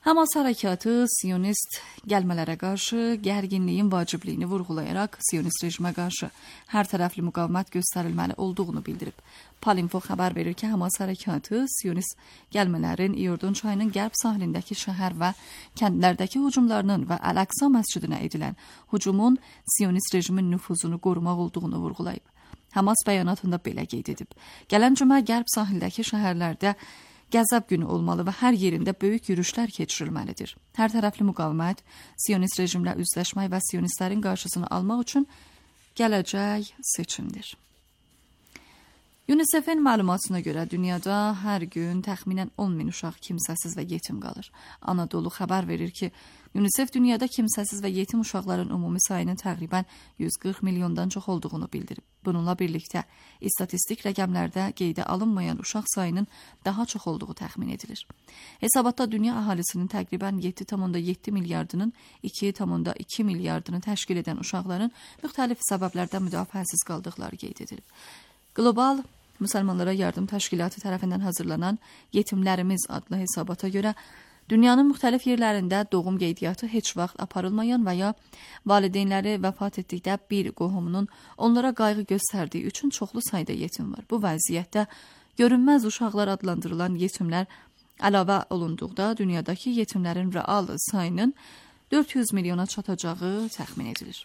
Hamas hərəkatı Siyonist gəlmələrə qarşı gərginliyin vacibliyini vurğulayaraq Siyonist rejimə qarşı hər tərəfli müqavimət göstərilməli olduğunu bildirib. Palinfo xəbər verir ki, Hamas hərəkatı Siyonist gəlmələrin İordan çayının qərb sahilindəki şəhər və kəndlərdəki hücumlarının və Əl-Əqsa məscidinə edilən hücumun Siyonist rejimin nüfuzunu qorumaq olduğunu vurğulayıb. Hamas bəyanatında belə qeyd edib. Gələn cümə qərb sahildəki şəhərlərdə Qəzəb günü olmalı və hər yerində böyük yürüşlər keçirilməlidir. Hər tərəfli müqavimət Siyonist rejimlə üzləşmək və Siyonistlərin qarşısını almaq üçün gələcək seçimdir. UNICEF-in məlumatına görə dünyada hər gün təxminən 10.000 uşaq kimsəsiz və yetim qalır. Anadolu xəbər verir ki, UNICEF dünyada kimsəsiz və yetim uşaqların ümumi sayının təqribən 140 milyondan çox olduğunu bildirib. Bununla birlikdə istatistik rəqəmlərdə qeydə alınmayan uşaq sayının daha çox olduğu təxmin edilir. Hesabatda dünya əhalisinin təqribən 7,7 milyardının 2,2 milyardını təşkil edən uşaqların müxtəlif səbəblərdən müdafiəsiz qaldıqları qeyd edilib. Qlobal Müsəlmanlara Yardım Təşkilatı tərəfindən hazırlanan Yetimlərimiz adlı hesabata görə dünyanın müxtəlif yerlərində doğum qeydiyyatı heç vaxt aparılmayan və ya valideynləri vəfat etdikdə bir qohumunun onlara qayğı göstərdiyi üçün çoxlu sayda yetim var. Bu vəziyyətdə görünməz uşaqlar adlandırılan yetimlər əlavə olunduqda dünyadakı yetimlərin real sayının 400 milyona çatacağı təxmin edilir.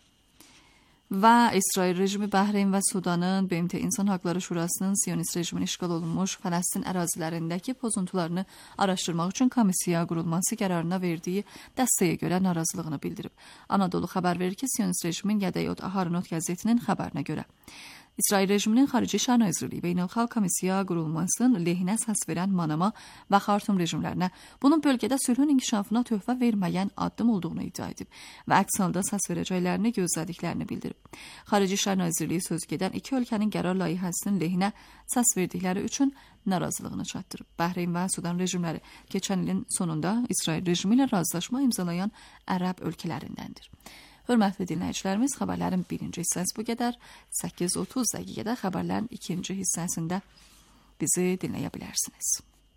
Və İsrail rejimi Bəhreyn və Sudanın BMT İnsan Haqları Şurasının Siyonist rejimin işğal olunmuş Fələstin ərazilərindəki pozuntularını araşdırmaq üçün komissiya qurulması qərarına verdiyi dəstəyə görə narazılığını bildirib. Anadolu xəbər verir ki, Siyonist rejimin Yədəyot Aharonot qəzetinin xəbərinə görə İsrail rejiminin Xarici İşlər Nazirliyi Beynəlxalq Komissiya qurulmasının lehinə səs verən Manama və Xartum rejimlərinə bunun bölgədə sülhün inkişafına töhfə verməyən addım olduğunu iddia edib və əks halda səs verəcəklərini gözlədiklərini bildirib. Xarici İşlər Nazirliyi sözügedən iki ölkənin qərar layihəsinin lehinə səs verdikləri üçün narazılığını çatdırıb. Bəhreyn və Sudan rejimləri keçən ilin sonunda İsrail rejimi ilə razılaşma imzalayan ərəb ölkələrindəndir. Hörmətli dinləyicilərimiz, xəbərlərin birinci hissəsi bu qədər. 8:30 dəqiqədə xəbərlərin ikinci hissəsində bizi dinləyə bilərsiniz.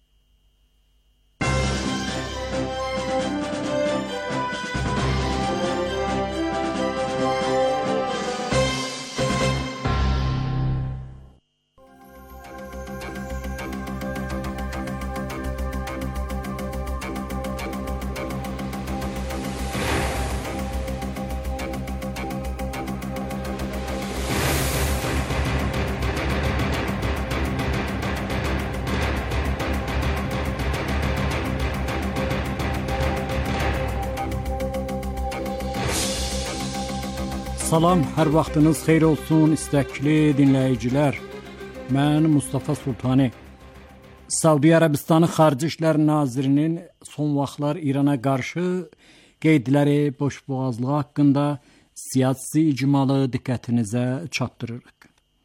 Salam, hər vaxtınız xeyir olsun istəkli dinləyicilər. Mən Mustafa Sultani. Saudi Ərəbistanı Xarici İşlər Nazirinin son vaxtlar İrana qarşı qeydləri boşboğazlığı haqqında siyasi icmalı diqqətinizə çatdırırıq.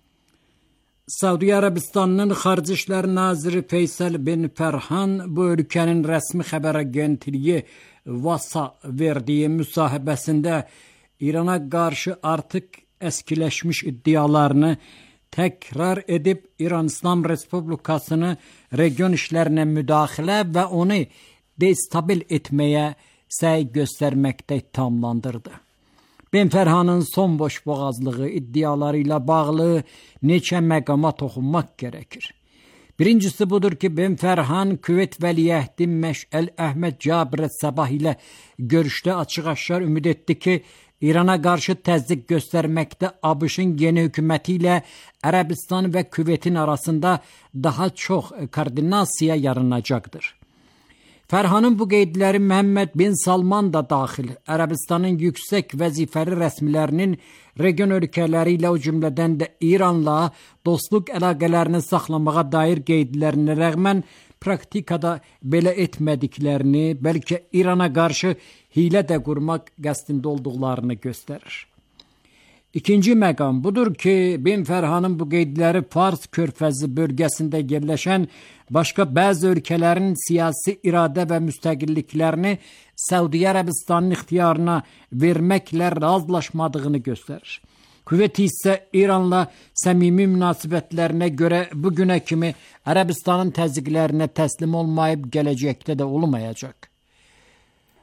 Saudi Ərəbistanının Xarici İşlər Naziri Feysal bin Fərhan bu ölkənin rəsmi xəbər agentliyi Vasa verdiyi müsahibəsində İrana qarşı artıq əskiləşmiş iddialarını təkrar edib İran İslam Respublikasını region işlərinə müdaxilə və onu destabil etməyə səy göstərməkdə ittihamlandırdı. Ben Fərhanın son boşboğazlığı iddiaları ilə bağlı neçə məqama toxunmaq gərəkir. Birincisi budur ki, Ben Fərhan Küveyt Vəliəhdi Məşəl Əhməd Cabir Səbah ilə görüşdə açıq-aşkar ümid etdi ki, İrana qarşı təzyiq göstərməkdə ABŞ-ın yeni hökuməti ilə Ərəbistan və Küveytin arasında daha çox koordinasiya yaranacaqdır. Fərhanın bu qeydləri Məhəmməd bin Salman da daxil Ərəbistanın yüksək vəzifəli rəsmilərinin region ölkələri ilə o cümlədən də İranla dostluq əlaqələrini saxlamağa dair qeydlərinə rəğmən praktikada belə etmədiklərini, bəlkə İrana qarşı hilə də qurmaq qəsdində olduqlarını göstərir. İkinci məqam budur ki, Ben Fərhanın bu qeydləri Fars körfəzi bölgəsində yerləşən başqa bəzi ölkələrin siyasi iradə və müstəqilliklərini Səudi Ərəbistanın ixtiyarına verməklə razılaşmadığını göstərir. Küveyt isə İranla səmimi münasibətlərinə görə bugünə kimi Ərəbistanın təzyiqlərinə təslim olmayıb gələcəkdə də olmayacaq.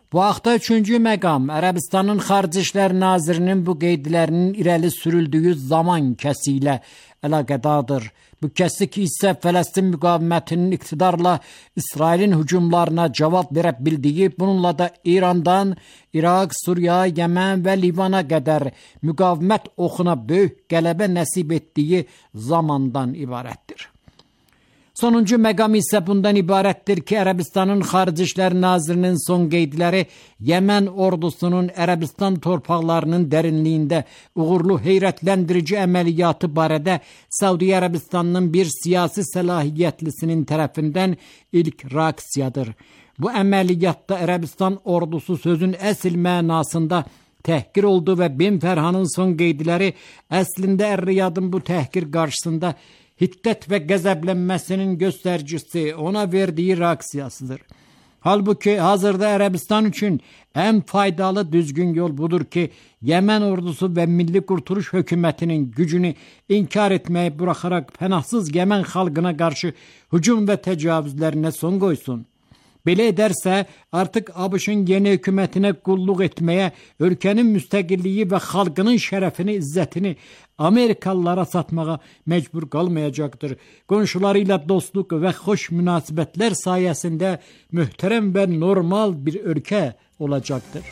Bu haqda 3-cü məqam Ərəbistanın Xarici İşlər Nazirinin bu qeydlərinin irəli sürüldüyü zaman kəsi ilə əlaqədardır. Bu kəsik isə Fələstin müqavimətinin iqtidarla İsrailin hücumlarına cavab verə bildiyi, bununla da İrandan İraq, Suriya, Yəmən və Livana qədər müqavimət oxuna böyük qələbə nəsib etdiyi zamandan ibarətdir. Sonuncu məqam isə bundan ibarətdir ki, Ərəbistanın Xarici İşlər Nazirinin son qeydləri Yəmən ordusunun Ərəbistan torpaqlarının dərinliyində uğurlu heyrətləndirici əməliyyatı barədə Səudiyyə Ərəbistanının bir siyasi səlahiyyətlisinin tərəfindən ilk reaksiyadır. Bu əməliyyatda Ərəbistan ordusu sözün əsl mənasında təhqir oldu və Ben Fərhanın son qeydləri əslində Ər-Riyadın bu təhqir qarşısında hiddət və qəzəblənməsinin göstəricisi, ona verdiyi reaksiyasıdır. Halbuki hazırda Ərəbistan üçün ən faydalı düzgün yol budur ki, Yəmən ordusu və Milli Qurtuluş hökumətinin gücünü inkar etməyi buraxaraq pənahsız Yəmən xalqına qarşı hücum və təcavüzlərinə son qoysun. Belə edərsə, artıq ABŞ-ın yeni hökumətinə qulluq etməyə, ölkənin müstəqilliyi və xalqının şərəfini, izzətini Amerikalılara satmağa məcbur qalmayacaqdır. Qonşuları ilə dostluq və xoş münasibətlər sayəsində möhtərəm və normal bir ölkə olacaqdır.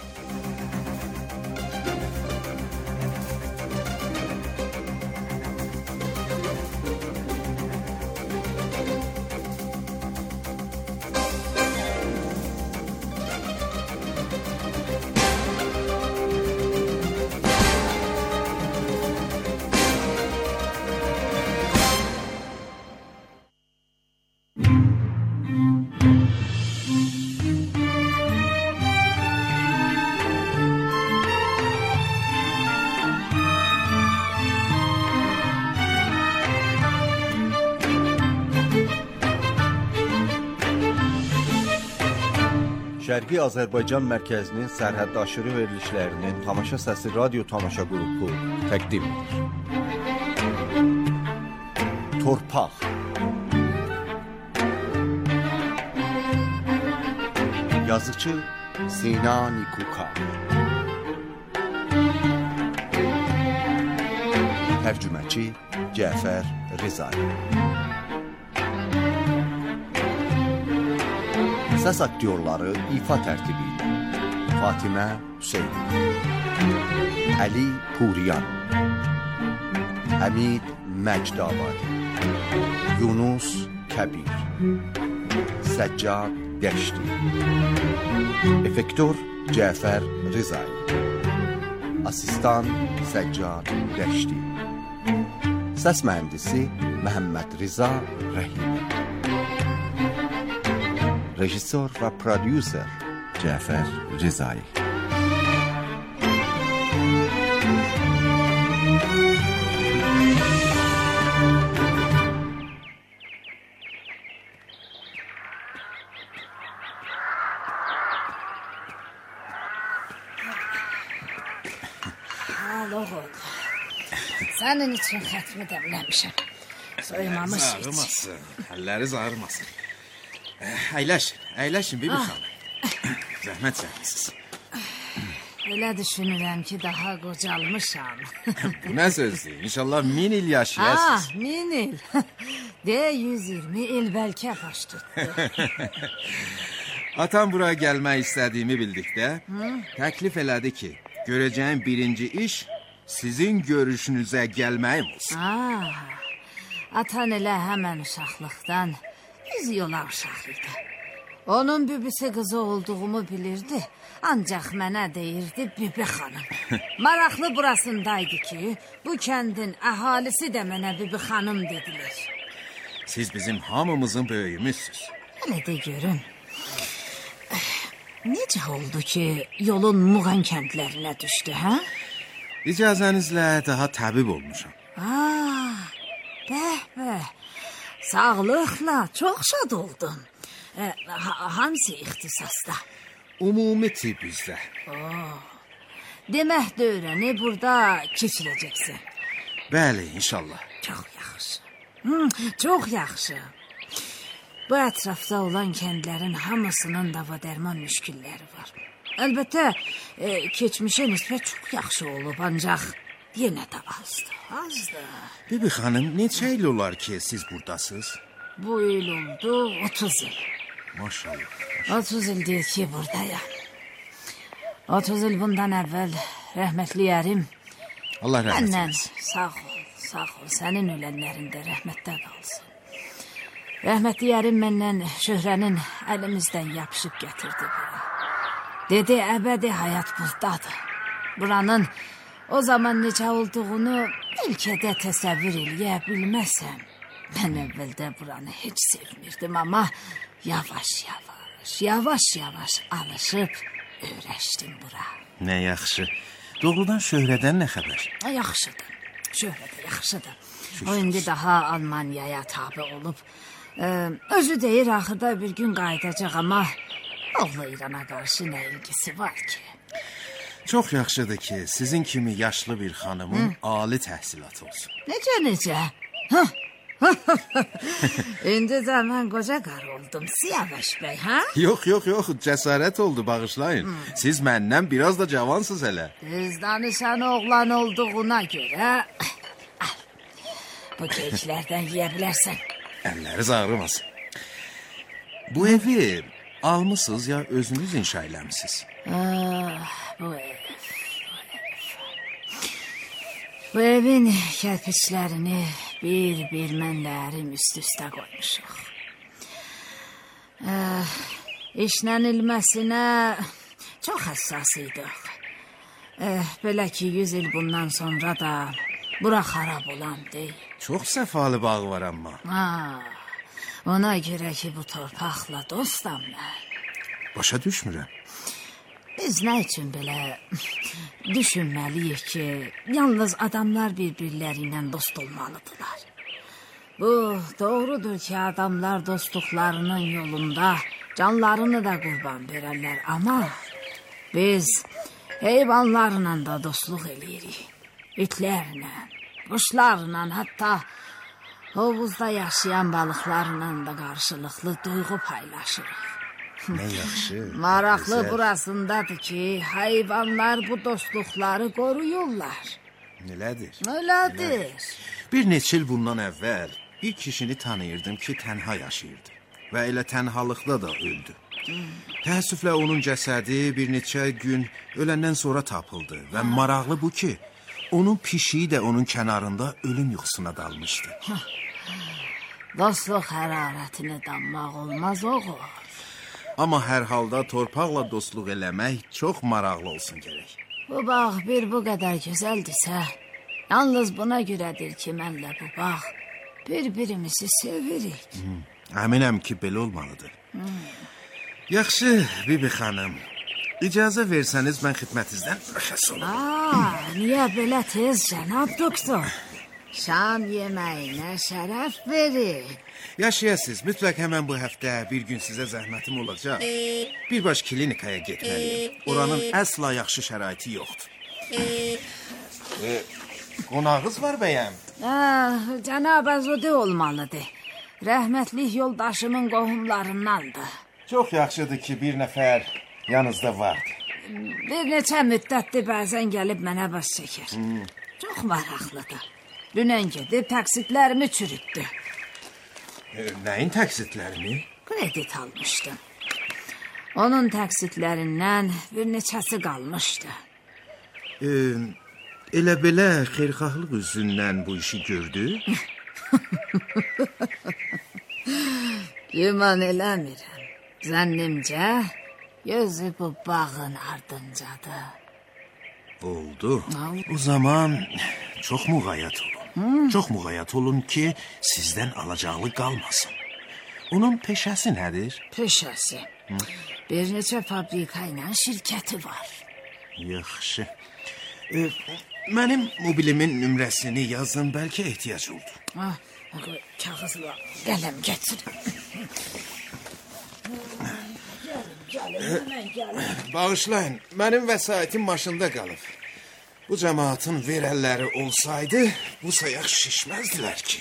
Şərqi Azərbaycan Mərkəzinin sərhəddaşırı verilişlərinin Tamaşa Səsi radyo tamaşa qrupu təqdim edir. Torpaq. Yazıcı Sina Nikuka. Tərcüməçi Cəfər Rizai. Səs aktyorları ifa tərtibi ilə Fatimə Hüseyn, Əli Puriyan, Həmid Məcdabadi, Yunus Kəbir, Səccad Dəşti, Effektor Cəfər Rizai, Asistan Səccad Dəşti, Səs mühəndisi Məhəmməd Riza Rəhim, rejissor və prodüser Cəfər Rizai. Oğul, sənin üçün xətmi dəmləmişəm. Soymamış hiç. Ağırmasın, əlləriz ağırmasın. Əyləşin, bibi xanım. Zəhmət çəkmisiniz. Elə düşünürəm ki, daha qocalmışam. Bu nə sözdür? İnşallah 1000 il yaşayasınız. 1000 il. De 120 il bəlkə baş tutdu. Atam buraya gəlmək istədiyimi bildikdə, təklif elədi ki, görəcəyim birinci iş sizin görüşünüzə gəlməyim olsun. Atan elə həmən uşaqlıqdan biz yola uşaq idi. Onun bibisi qızı olduğumu bilirdi, ancaq mənə deyirdi bibi xanım. Maraqlı burasındaydı ki, bu kəndin əhalisi də mənə bibi xanım dedilər. Siz bizim hamımızın böyüyümüzsünüz. Elə də görün. Necə oldu ki, yolun Muğan kəndlərinə düşdü, hə? İcazənizlə daha təbib olmuşam. Bəh. Sağlıqla çox şad oldum. Hansı ixtisasda? Ümumi tibb üzrə. Demək də öyrənib burada keçirəcəksən. Bəli, inşallah. Çox yaxşı. Çox yaxşı. Bu ətrafda olan kəndlərin hamısının dava dərman müşkilləri var. Əlbəttə, keçmişə nisbət çox yaxşı olub, ancaq yenə də azdır. Bibi xanım, neçə il olar ki, siz buradasınız? Bu il oldu 30 il. Maşallah. 30 ildir ki, buradayam. 30 il bundan əvvəl rəhmətli ərim Allah rəhmət məndən, eylesin. sağ ol, sənin ölənlərin də rəhmətdə qalsın. Rəhmətli ərim məndən Şöhrənin əlimizdən yapışıb gətirdi bura. Dedi, əbədi həyat buradadır. Buranın o zaman necə olduğunu ilkədə təsəvvür eləyə bilməsəm. Mən əvvəldə buranı heç sevmirdim, amma yavaş-yavaş alışıb öyrəşdim bura. Nə yaxşı. Doğrudan Şöhrədən nə xəbər? Yaxşıdır. Şöhrə də yaxşıdır. O indi daha Almaniyaya tabi olub. Özü deyir, axırda bir gün qayıdacaq, amma oğlu İrana qarşı nə ilgisi var ki? Çox yaxşıdır ki, sizin kimi yaşlı bir xanımın ali təhsilatı olsun. Necə? İndi də mən qoca qarı oldum, Siyavuş bəy, ha? Yox, cəsarət oldu, bağışlayın. Siz məndən biraz da cavansınız hələ. Siz danışan oğlan olduğuna görə bu keyiklərdən yeyə bilərsən. Əlləriniz ağrımasın. Bu evi almısınız ya özünüz inşa eləmisiniz? Bu evin kərpiçlərini bir mənlə ərim üst-üstə qoymuşuq. İşlənilməsinə çox həssas idik. Belə ki, 100 il bundan sonra da bura xarab olan deyil. Çox səfalı bağı var amma. Ona görə ki, bu torpaqla dostam mən. Başa düşmürəm. Biz nə üçün belə düşünməliyik ki, yalnız adamlar bir-birləri ilə dost olmalıdırlar. Bu, doğrudur ki, adamlar dostluqlarının yolunda canlarını da qurban verərlər, amma biz heyvanlarla da dostluq eləyirik. İtlərlə, quşlarla, hətta hovuzda yaşayan balıqlarla da qarşılıqlı duyğu paylaşırıq. Nə yaxşı. Maraqlı burasındadır ki, hayvanlar bu dostluqları qoruyurlar. Elədir. Bir neçə il bundan əvvəl bir kişini tanıyırdım ki, tənha yaşayırdı və elə tənhalıqda da öldü. Təəssüflə onun cəsədi bir neçə gün öləndən sonra tapıldı və maraqlı bu ki, onun pişiyi də onun kənarında ölüm yuxusuna dalmışdı. Dostluq hərarətini danmaq olmaz oğul. Amma hər halda torpaqla dostluq eləmək çox maraqlı olsun gərək. Bu bağ bir bu qədər gözəldirsə, yalnız buna görədir ki, mənlə bu bağ bir-birimizi sevirik. Əminəm ki, belə olmalıdır. Yaxşı, Bibi xanım, icazə versəniz mən xidmətinizdən rəxəs olum. Niyə belə tez, cənab doktor? Şam yeməyinə şərəf verir. Yaşayasınız, mütləq həmən bu həftə bir gün sizə zəhmətim olacaq. Birbaş klinikaya getməliyim. Oranın əsla yaxşı şəraiti yoxdur. Qonağınız var bəyəm? Cənab Azode olmalıdır. Rəhmətlik yoldaşımın qohumlarındandır. Çox yaxşıdır ki, bir nəfər yanınızda vardır. Bir neçə müddətdir bəzən gəlib mənə baş çəkir. Çox maraqlıdır. Dünən gedib təqsitlərimi çürütdü. Nəyin təqsitlərini? Kredit almışdım. Onun təqsitlərindən bir neçəsi qalmışdı. Elə belə xeyirxahlıq üzündən bu işi gördü? Güman eləmirəm. Zənnimcə, gözü bu bağın ardıncadır. Oldu. O zaman çox müğayət olun. Çox müğayət olun ki, sizdən alacaqlı qalmasın. Onun peşəsi nədir? Peşəsi? Bir neçə fabrika ilə şirkəti var. Yaxşı. Mənim mobilimin nömrəsini yazın, bəlkə ehtiyac oldu. Kağızla qələm gətir. Gəlin. Bağışlayın, mənim vəsaitim maşında qalıb. Bu cəmaatın verəlləri olsaydı, bu sayaq şişməzdilər ki.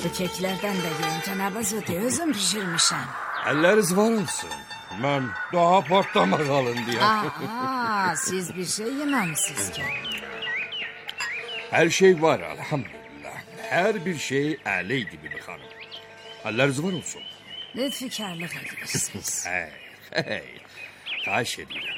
Bu keklərdən də yeyin cənabə zötü, özüm pişirmişəm. Əlləriniz var olsun. Mən daha partlamaq alındıyam. Aha, siz bir şey yeməmisiniz ki. Hər şey var, elhamdülillah. Hər bir şey əleydi bibi xanım. Əlləriniz var olsun. Lütfükarlıq edirsiniz. Hey, xahiş edirəm.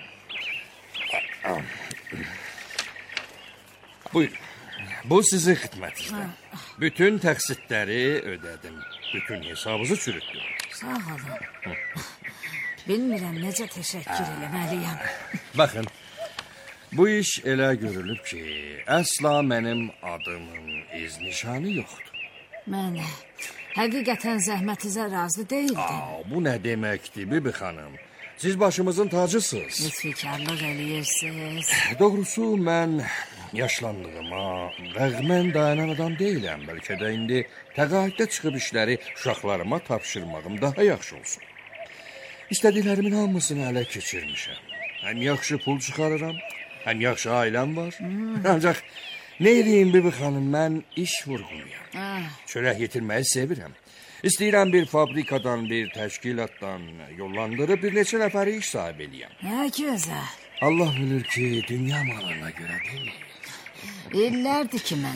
Buyurun, bu sizin xidmətinizdən. Bütün təqsitləri ödədim. Bütün hesabınızı çürütdüm. Sağ olun. Bilmirəm necə təşəkkür eləməliyəm. Baxın, bu iş elə görülüb ki, əsla mənim adımın iz nişanı yoxdur. Mən həqiqətən zəhmətinizə razı deyildim. Bu nə deməkdir, bibi xanım? Siz başımızın tacısınız. Lütfükarlıq eləyirsiniz. Doğrusu mən yaşlandığıma rəğmən dayanan adam deyiləm. Bəlkə də indi təqaüddə çıxıb işləri uşaqlarıma tapşırmağım daha yaxşı olsun. İstədiklərimin hamısını ələ keçirmişəm. Həm yaxşı pul çıxarıram, həm yaxşı ailəm var. Ancaq nə edeyim bibi xanım, mən iş vurğunuyam. Çörək yetirməyi sevirəm. İstəyirəm bir fabrikadan, bir təşkilatdan yollandırıb bir neçə nəfəri iş sahibi eləyəm. Nə gözəl. Allah bilir ki, dünya malına görə deyil. İllərdir ki, mən